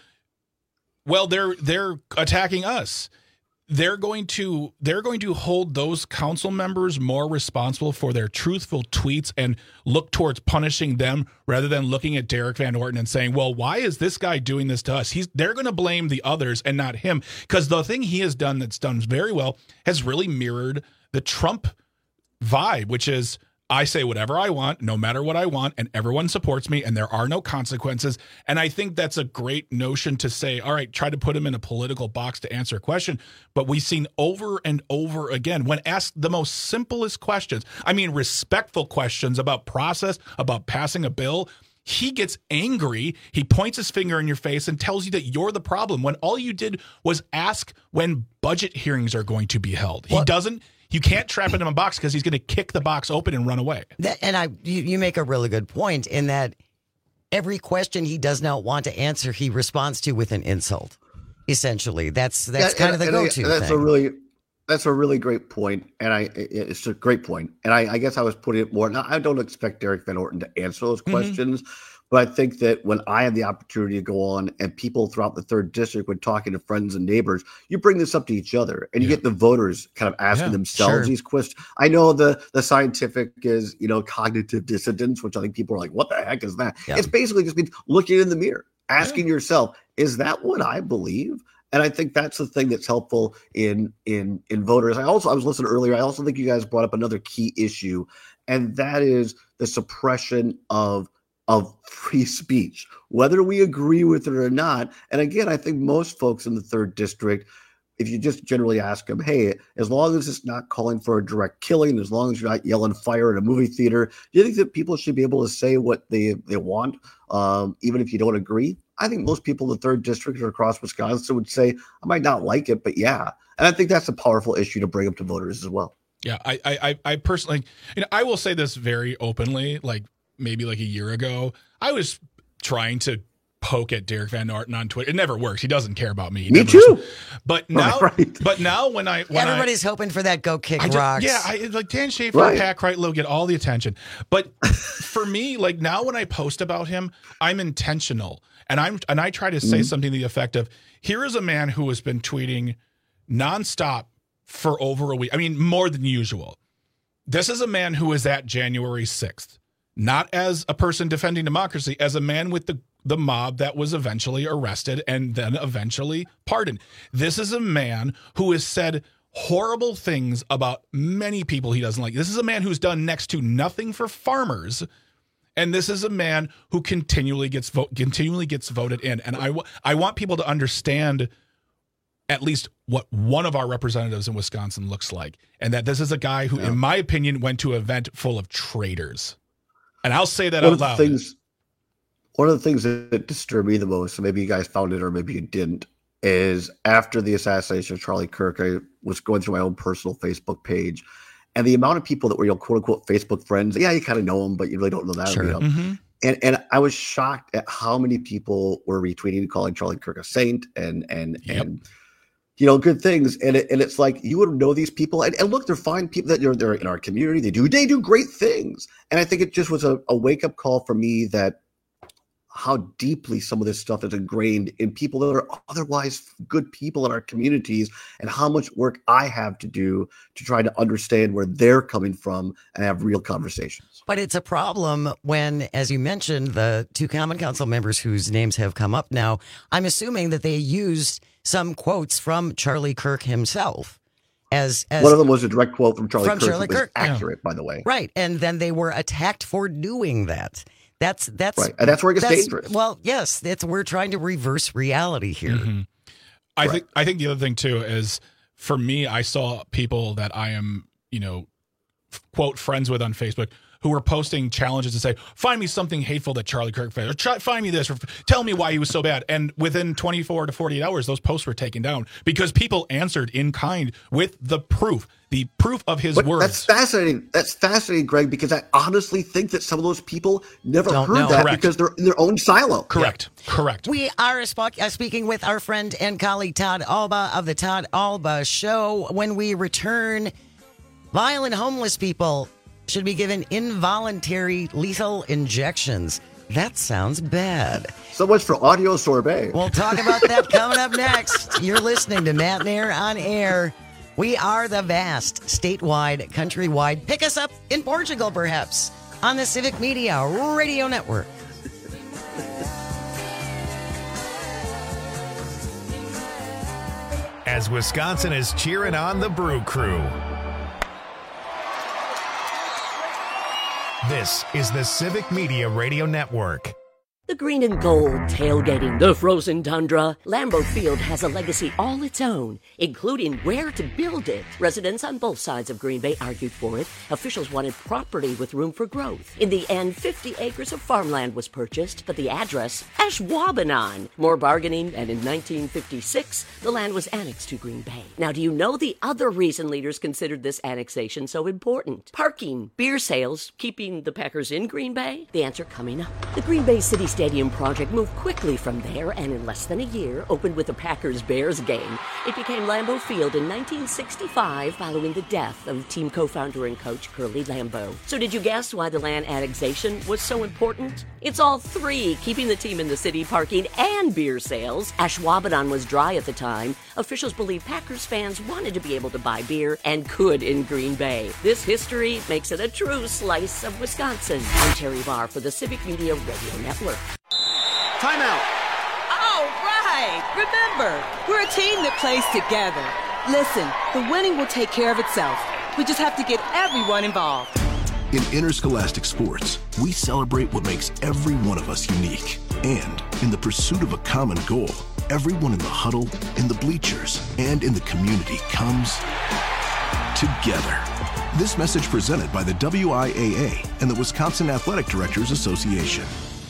well, they're they're attacking us, they're going to they're going to hold those council members more responsible for their truthful tweets and look towards punishing them rather than looking at Derek Van Orton and saying, well, why is this guy doing this to us? He's they're going to blame the others and not him, because the thing he has done that's done very well has really mirrored the Trump vibe, which is, I say whatever I want, no matter what I want, and everyone supports me, and there are no consequences. And I think that's a great notion to say, all right, try to put him in a political box to answer a question. But we've seen over and over again, when asked the most simplest questions, I mean, respectful questions about process, about passing a bill, he gets angry. He points his finger in your face and tells you that you're the problem, when all you did was ask when budget hearings are going to be held. He doesn't. You can't trap him in a box because he's going to kick the box open and run away. That, and I, you, you make a really good point in that every question he does not want to answer, he responds to with an insult. Essentially, that's that's yeah, kind and, of the and go-to. I, that's thing. a really that's a really great point, and I it's a great point. And I, I guess I was putting it more. Now, I don't expect Derek Van Orton to answer those Mm-hmm. questions. But I think that when I have the opportunity to go on and people throughout the third district, when talking to friends and neighbors, you bring this up to each other and you Yeah. get the voters kind of asking Yeah, themselves sure. these questions. I know the the scientific is, you know, cognitive dissonance, which I think people are like, what the heck is that? Yeah. It's basically just means looking in the mirror, asking yourself, is that what I believe? And I think that's the thing that's helpful in in in voters. I also I was listening earlier. I also think you guys brought up another key issue, and that is the suppression of of free speech, whether we agree with it or not. And again, I think most folks in the third district, if you just generally ask them, hey, as long as it's not calling for a direct killing, as long as you're not yelling fire at a movie theater, do you think that people should be able to say what they, they want, um, even if you don't agree? I think most people in the third district or across Wisconsin would say, I might not like it, but yeah. And I think that's a powerful issue to bring up to voters as well. Yeah, I, I, I personally, you know, I will say this very openly, like, maybe like a year ago, I was trying to poke at Derek Van Orton on Twitter. It never works. He doesn't care about me. He Me never too. Does. But now, right. but now when I when everybody's I, hoping for that go kick I just, rocks. yeah, I, like Dan Schaefer, Right. and Pat Kreitlow get all the attention. But for me, like now when I post about him, I'm intentional, and I'm and I try to say Mm-hmm. something to the effect of, here is a man who has been tweeting nonstop for over a week. I mean, more than usual. This is a man who was at January sixth. Not as a person defending democracy, as a man with the, the mob that was eventually arrested and then eventually pardoned. This is a man who has said horrible things about many people he doesn't like. This is a man who's done next to nothing for farmers. And this is a man who continually gets vote, continually gets voted in. And I, w- I want people to understand at least what one of our representatives in Wisconsin looks like. And that this is a guy who, Yeah. in my opinion, went to an event full of traitors. And I'll say that One out of the loud. things, one of the things that disturbed me the most, so maybe you guys found it or maybe you didn't, is after the assassination of Charlie Kirk, I was going through my own personal Facebook page, and the amount of people that were, you know, quote unquote Facebook friends. Yeah, you kind of know them, but you really don't know that. Sure. You know? Mm-hmm. And and I was shocked at how many people were retweeting and calling Charlie Kirk a saint and and Yep. and you know, good things. And it, and it's like, you would know these people. And, and look, they're fine people that are they're in our community. They do, they do great things. And I think it just was a, a wake up call for me that how deeply some of this stuff is ingrained in people that are otherwise good people in our communities, and how much work I have to do to try to understand where they're coming from and have real conversations. But it's a problem when, as you mentioned, the two Common Council members whose names have come up now, I'm assuming that they used some quotes from Charlie Kirk himself. As, as One of them was a direct quote from Charlie from Kirk. Charlie that was Kirk. accurate, by the way. Right. And then they were attacked for doing that. That's that's Right. And that's where it gets that's- dangerous. Well, yes, it's we're trying to reverse reality here. Mm-hmm. I Right. think I think the other thing too is, for me, I saw people that I am, you know, f- quote friends with on Facebook who were posting challenges to say, find me something hateful that Charlie Kirk said, or try, find me this, or tell me why he was so bad. And within twenty-four to forty-eight hours, those posts were taken down because people answered in kind with the proof, the proof of his but words. That's fascinating. That's fascinating, Greg, because I honestly think that some of those people never Don't heard know. that Correct. because they're in their own silo. Correct. Yeah. Correct. We are sp- uh, speaking with our friend and colleague Todd Alba of the Todd Alba Show. When we return, violent homeless people should be given involuntary lethal injections. That sounds bad. So much for audio sorbet. We'll talk about that coming up next. You're listening to Matt Nair on Air. We are the vast, statewide, countrywide. Pick us up in Portugal, perhaps, on the Civic Media Radio Network. As Wisconsin is cheering on the Brew Crew. This is the Civic Media Radio Network. The green and gold tailgating the frozen tundra. Lambeau Field has a legacy all its own, including where to build it. Residents on both sides of Green Bay argued for it. Officials wanted property with room for growth. In the end, fifty acres of farmland was purchased, but the address, Ashwaubenon. More bargaining, and in nineteen fifty-six, the land was annexed to Green Bay. Now, do you know the other reason leaders considered this annexation so important? Parking, beer sales, keeping the Packers in Green Bay? The answer coming up. The Green Bay City Stadium project moved quickly from there and in less than a year opened with the Packers-Bears game. It became Lambeau Field in nineteen sixty-five following the death of team co-founder and coach Curly Lambeau. So did you guess why the land annexation was so important? It's all three, keeping the team in the city, parking, and beer sales. Ashwaubenon was dry at the time. Officials believe Packers fans wanted to be able to buy beer and could in Green Bay. This history makes it a true slice of Wisconsin. I'm Terry Barr for the Civic Media Radio Network. Timeout. All right. Remember, we're a team that plays together. Listen, the winning will take care of itself. We just have to get everyone involved. In interscholastic sports, we celebrate what makes every one of us unique. And in the pursuit of a common goal, everyone in the huddle, in the bleachers, and in the community comes together. This message presented by the W I A A and the Wisconsin Athletic Directors Association.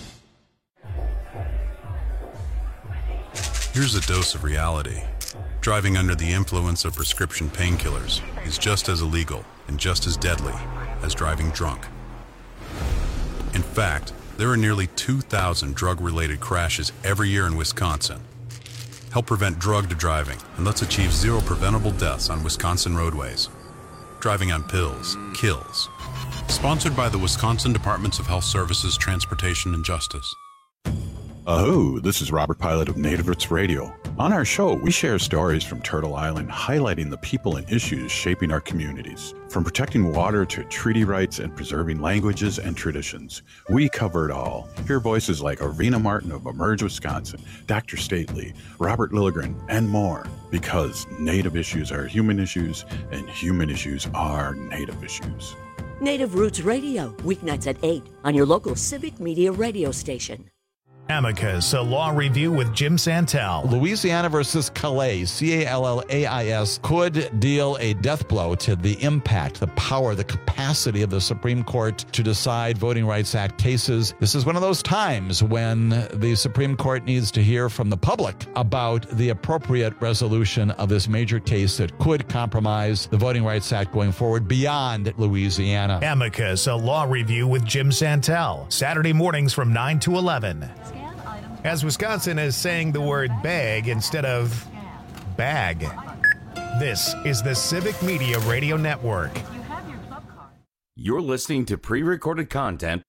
Here's a dose of reality. Driving under the influence of prescription painkillers is just as illegal and just as deadly as driving drunk. In fact, there are nearly two thousand drug-related crashes every year in Wisconsin. Help prevent drug to driving, and let's achieve zero preventable deaths on Wisconsin roadways. Driving on pills kills. Sponsored by the Wisconsin Departments of Health Services, Transportation, and Justice. Aho, this is Robert Pilot of Native Roots Radio. On our show, we share stories from Turtle Island highlighting the people and issues shaping our communities. From protecting water to treaty rights and preserving languages and traditions, we cover it all. Hear voices like Arena Martin of Emerge Wisconsin, Doctor Stately, Robert Lilligren, and more. Because Native issues are human issues, and human issues are Native issues. Native Roots Radio, weeknights at eight on your local Civic Media radio station. Amicus, a law review with Jim Santel. Louisiana versus Calais, C A L L A I S, could deal a death blow to the impact, the power, the capacity of the Supreme Court to decide Voting Rights Act cases. This is one of those times when the Supreme Court needs to hear from the public about the appropriate resolution of this major case that could compromise the Voting Rights Act going forward beyond Louisiana. Amicus, a law review with Jim Santel. Saturday mornings from nine to eleven. As Wisconsin is saying the word bag instead of bag. This is the Civic Media Radio Network. You're listening to pre-recorded content.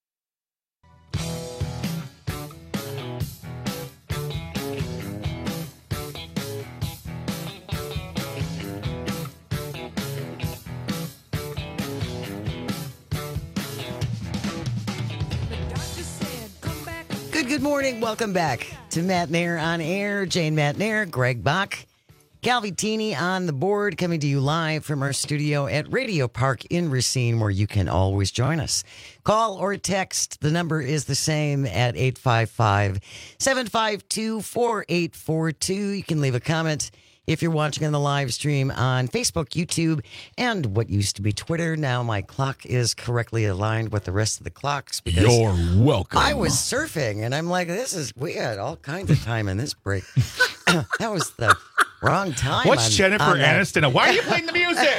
Good, good morning. Welcome back to Matt Nair on Air. Jane Matt Nair, Greg Bach, Calvitini on the board, coming to you live from our studio at Radio Park in Racine, where you can always join us. Call or text. The number is the same at eight five five, seven five two, four eight four two. You can leave a comment If you're watching on the live stream on Facebook, YouTube, and what used to be Twitter, now my clock is correctly aligned with the rest of the clocks. Because You're welcome. I was surfing, and I'm like, this is, we had all kinds of time in this break. That was the wrong time. What's on, Jennifer on that. Aniston? Why are you playing the music?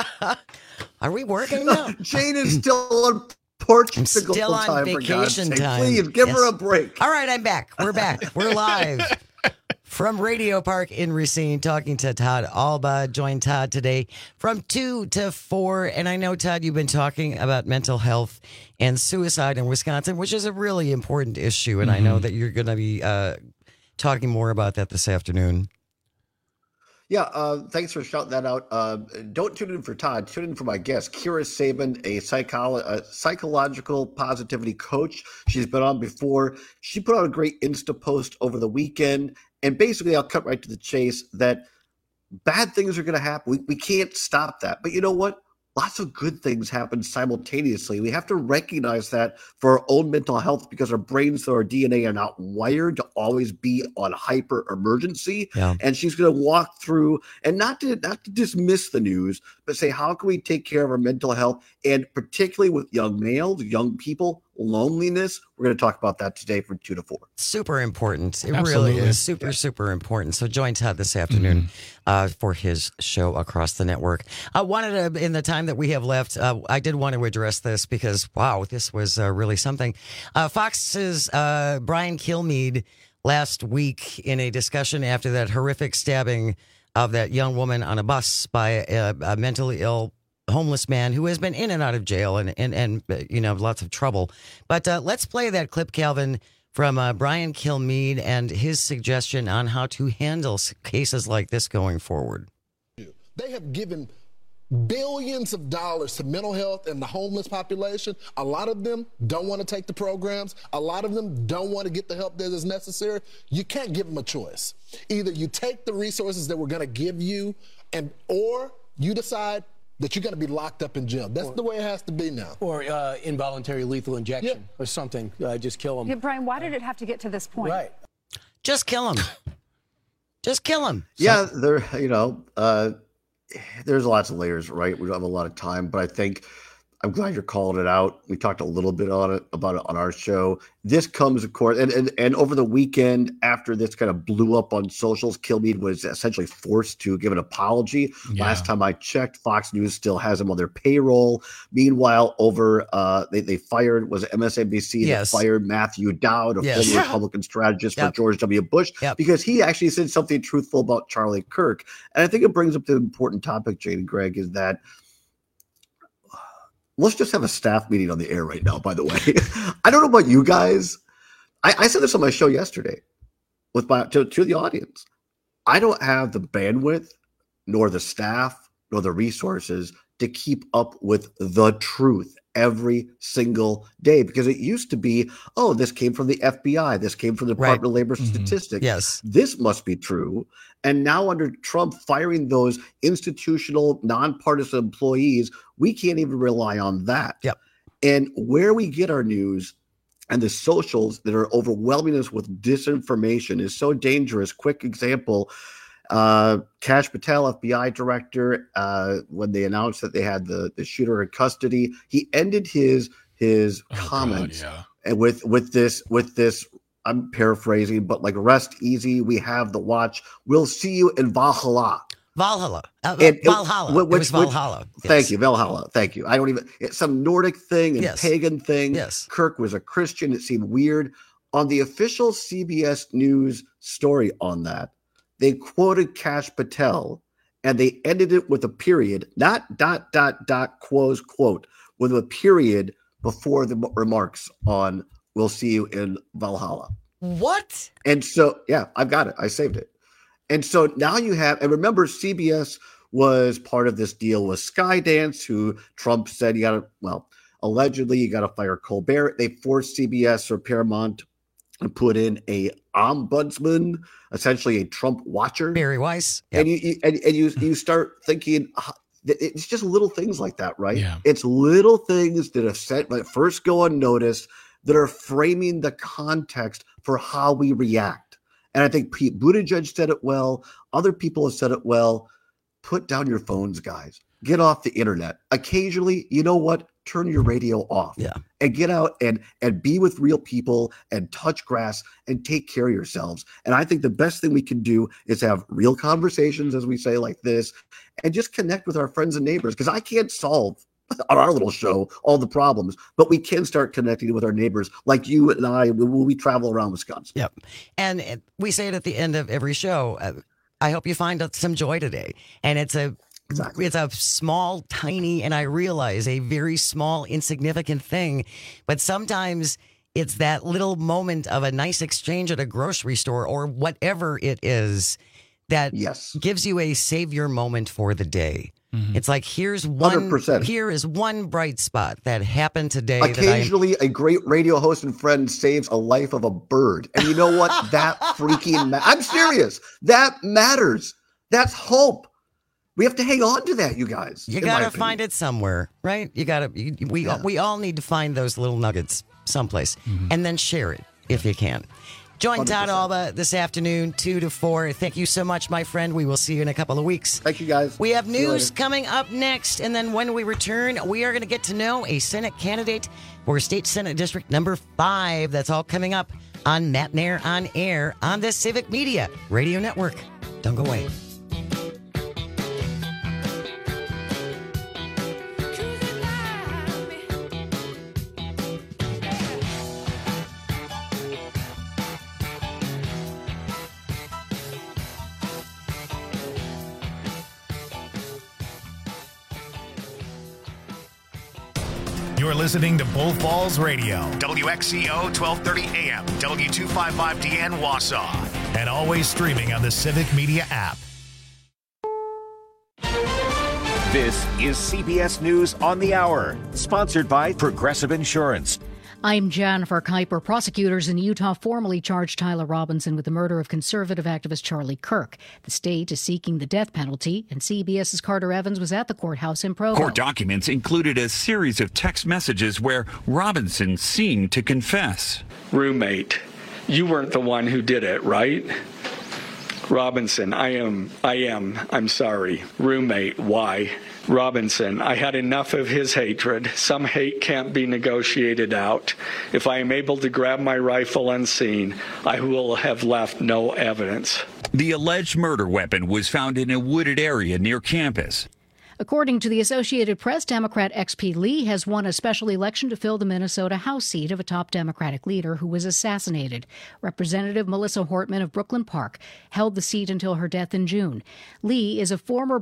Are we working now? Jane is still on Portugal Still on time, for God's vacation sake. time. Please give Yes. her a break. All right, I'm back. We're back. We're live from Radio Park in Racine, talking to Todd Alba. Join Todd today from two to four. And I know, Todd, you've been talking about mental health and suicide in Wisconsin, which is a really important issue. And mm-hmm. I know that you're going to be uh, talking more about that this afternoon. Yeah, uh, thanks for shouting that out. Uh, don't tune in for Todd. Tune in for my guest, Kira Sabin, a, psycholo- a psychological positivity coach. She's been on before. She put out a great Insta post over the weekend. And basically, I'll cut right to the chase that bad things are going to happen. We, we can't stop that. But you know what? Lots of good things happen simultaneously. We have to recognize that for our own mental health because our brains or our D N A are not wired to always be on hyper emergency. Yeah. And she's going to walk through and not to not to dismiss the news, but say, how can we take care of our mental health? And particularly with young males, young people, loneliness. We're going to talk about that today from two to four. Super important. It Absolutely. really is super, super important. So join Todd this afternoon mm-hmm. uh, for his show across the network. I wanted to, in the time that we have left, uh, I did want to address this because, wow, this was uh, really something. Uh, Fox's uh, Brian Kilmeade last week in a discussion after that horrific stabbing of that young woman on a bus by a, a mentally ill homeless man who has been in and out of jail and, and, and you know, lots of trouble. But uh, let's play that clip, Calvin, from uh, Brian Kilmeade and his suggestion on how to handle cases like this going forward. They have given billions of dollars to mental health and the homeless population. A lot of them don't want to take the programs. A lot of them don't want to get the help that is necessary. You can't give them a choice. Either you take the resources that we're going to give you, and or you decide that you're going to be locked up in jail. That's or, the way it has to be now. Or uh, involuntary lethal injection yep. or something. Uh, just kill them. Yeah, Brian, why did it have to get to this point? Right. Just kill him. Just kill him. Yeah, so, there, you know, uh, there's lots of layers, right? We don't have a lot of time, but I think I'm glad you're calling it out. We talked a little bit on it about it on our show. This comes, of course, and, and, and over the weekend after this kind of blew up on socials, Kilmeade was essentially forced to give an apology. Yeah. Last time I checked, Fox News still has him on their payroll. Meanwhile, over uh, they, they fired, was it M S N B C yes. that fired Matthew Dowd, a yes. former yeah. Republican strategist yep. for George W. Bush, yep. because he actually said something truthful about Charlie Kirk. And I think it brings up the important topic, Jane and Greg, is that let's just have a staff meeting on the air right now, by the way. I don't know about you guys. I, I said this on my show yesterday with my to, to the audience. I don't have the bandwidth, nor the staff, nor the resources to keep up with the truth every single day, because it used to be, oh, this came from the F B I. This came from the Department right. of Labor mm-hmm. Statistics. Yes. This must be true. And now under Trump firing those institutional, nonpartisan employees, we can't even rely on that. Yep. And where we get our news and the socials that are overwhelming us with disinformation is so dangerous. Quick example, uh, Kash Patel, F B I director, uh, when they announced that they had the, the shooter in custody, he ended his his oh, comments God, yeah. and with with this with this. I'm paraphrasing, but like, rest easy. We have the watch. We'll see you in Valhalla. Valhalla. Uh, and, Valhalla. Which, it was Valhalla. Which, yes. Thank you, Valhalla. Thank you. I don't even, it's some Nordic thing and yes. pagan thing. Yes. Kirk was a Christian. It seemed weird. On the official C B S News story on that, they quoted Kash Patel and they ended it with a period, not dot, dot, dot, quotes, quote, with a period before the remarks on we'll see you in Valhalla. What? And so, yeah, I've got it. I saved it. And so now you have, and remember, C B S was part of this deal with Skydance, who Trump said you got to, well, allegedly you got to fire Colbert. They forced C B S or Paramount to put in a ombudsman, essentially a Trump watcher. Barry Weiss. Yep. And you, you and, and you you start thinking, it's just little things like that, right? Yeah. It's little things that have set, that first go unnoticed, that are framing the context for how we react. And I think Pete Buttigieg said it well. Other people have said it well. Put down your phones, guys. Get off the internet. Occasionally, you know what? Turn your radio off. Yeah. And get out and and be with real people and touch grass and take care of yourselves. And I think the best thing we can do is have real conversations, as we say, like this, and just connect with our friends and neighbors. Because I can't solve on our little show all the problems, but we can start connecting with our neighbors like you and I when we travel around Wisconsin. Yep. And we say it at the end of every show. Uh, I hope you find some joy today. And it's a Exactly. It's a small, tiny, and I realize a very small, insignificant thing. But sometimes it's that little moment of a nice exchange at a grocery store or whatever it is that yes. gives you a savior moment for the day. Mm-hmm. It's like, here's one, one hundred percent. Here is one bright spot that happened today. Occasionally, that a great radio host and friend saves a life of a bird. And you know what? That freaking, ma- I'm serious. That matters. That's hope. We have to hang on to that, you guys. You got to find it somewhere, right? You got to, we, yeah. we all need to find those little nuggets someplace mm-hmm. and then share it if you can. Join one hundred percent. Todd Alba this afternoon, two to four. Thank you so much, my friend. We will see you in a couple of weeks. Thank you, guys. We have news coming up next. And then when we return, we are going to get to know a Senate candidate for State Senate District number five. That's all coming up on Matt Nair on Air on the Civic Media Radio Network. Don't go away. You're listening to Bull Falls Radio, W X C O twelve thirty A M, W two fifty-five D N Wausau, and always streaming on the Civic Media app. This is C B S News on the Hour, sponsored by Progressive Insurance. I'm Jennifer Kuiper. Prosecutors in Utah formally charged Tyler Robinson with the murder of conservative activist Charlie Kirk. The state is seeking the death penalty, and CBS's Carter Evans was at the courthouse in Provo. Court documents included a series of text messages where Robinson seemed to confess. Roommate, you weren't the one who did it, right? Robinson, I am, I am, I'm sorry. Roommate, why? Robinson, I had enough of his hatred. Some hate can't be negotiated out. If I am able to grab my rifle unseen, I will have left no evidence. The alleged murder weapon was found in a wooded area near campus. According to the Associated Press, Democrat X P Lee has won a special election to fill the Minnesota House seat of a top Democratic leader who was assassinated. Representative Melissa Hortman of Brooklyn Park held the seat until her death in June. Lee is a former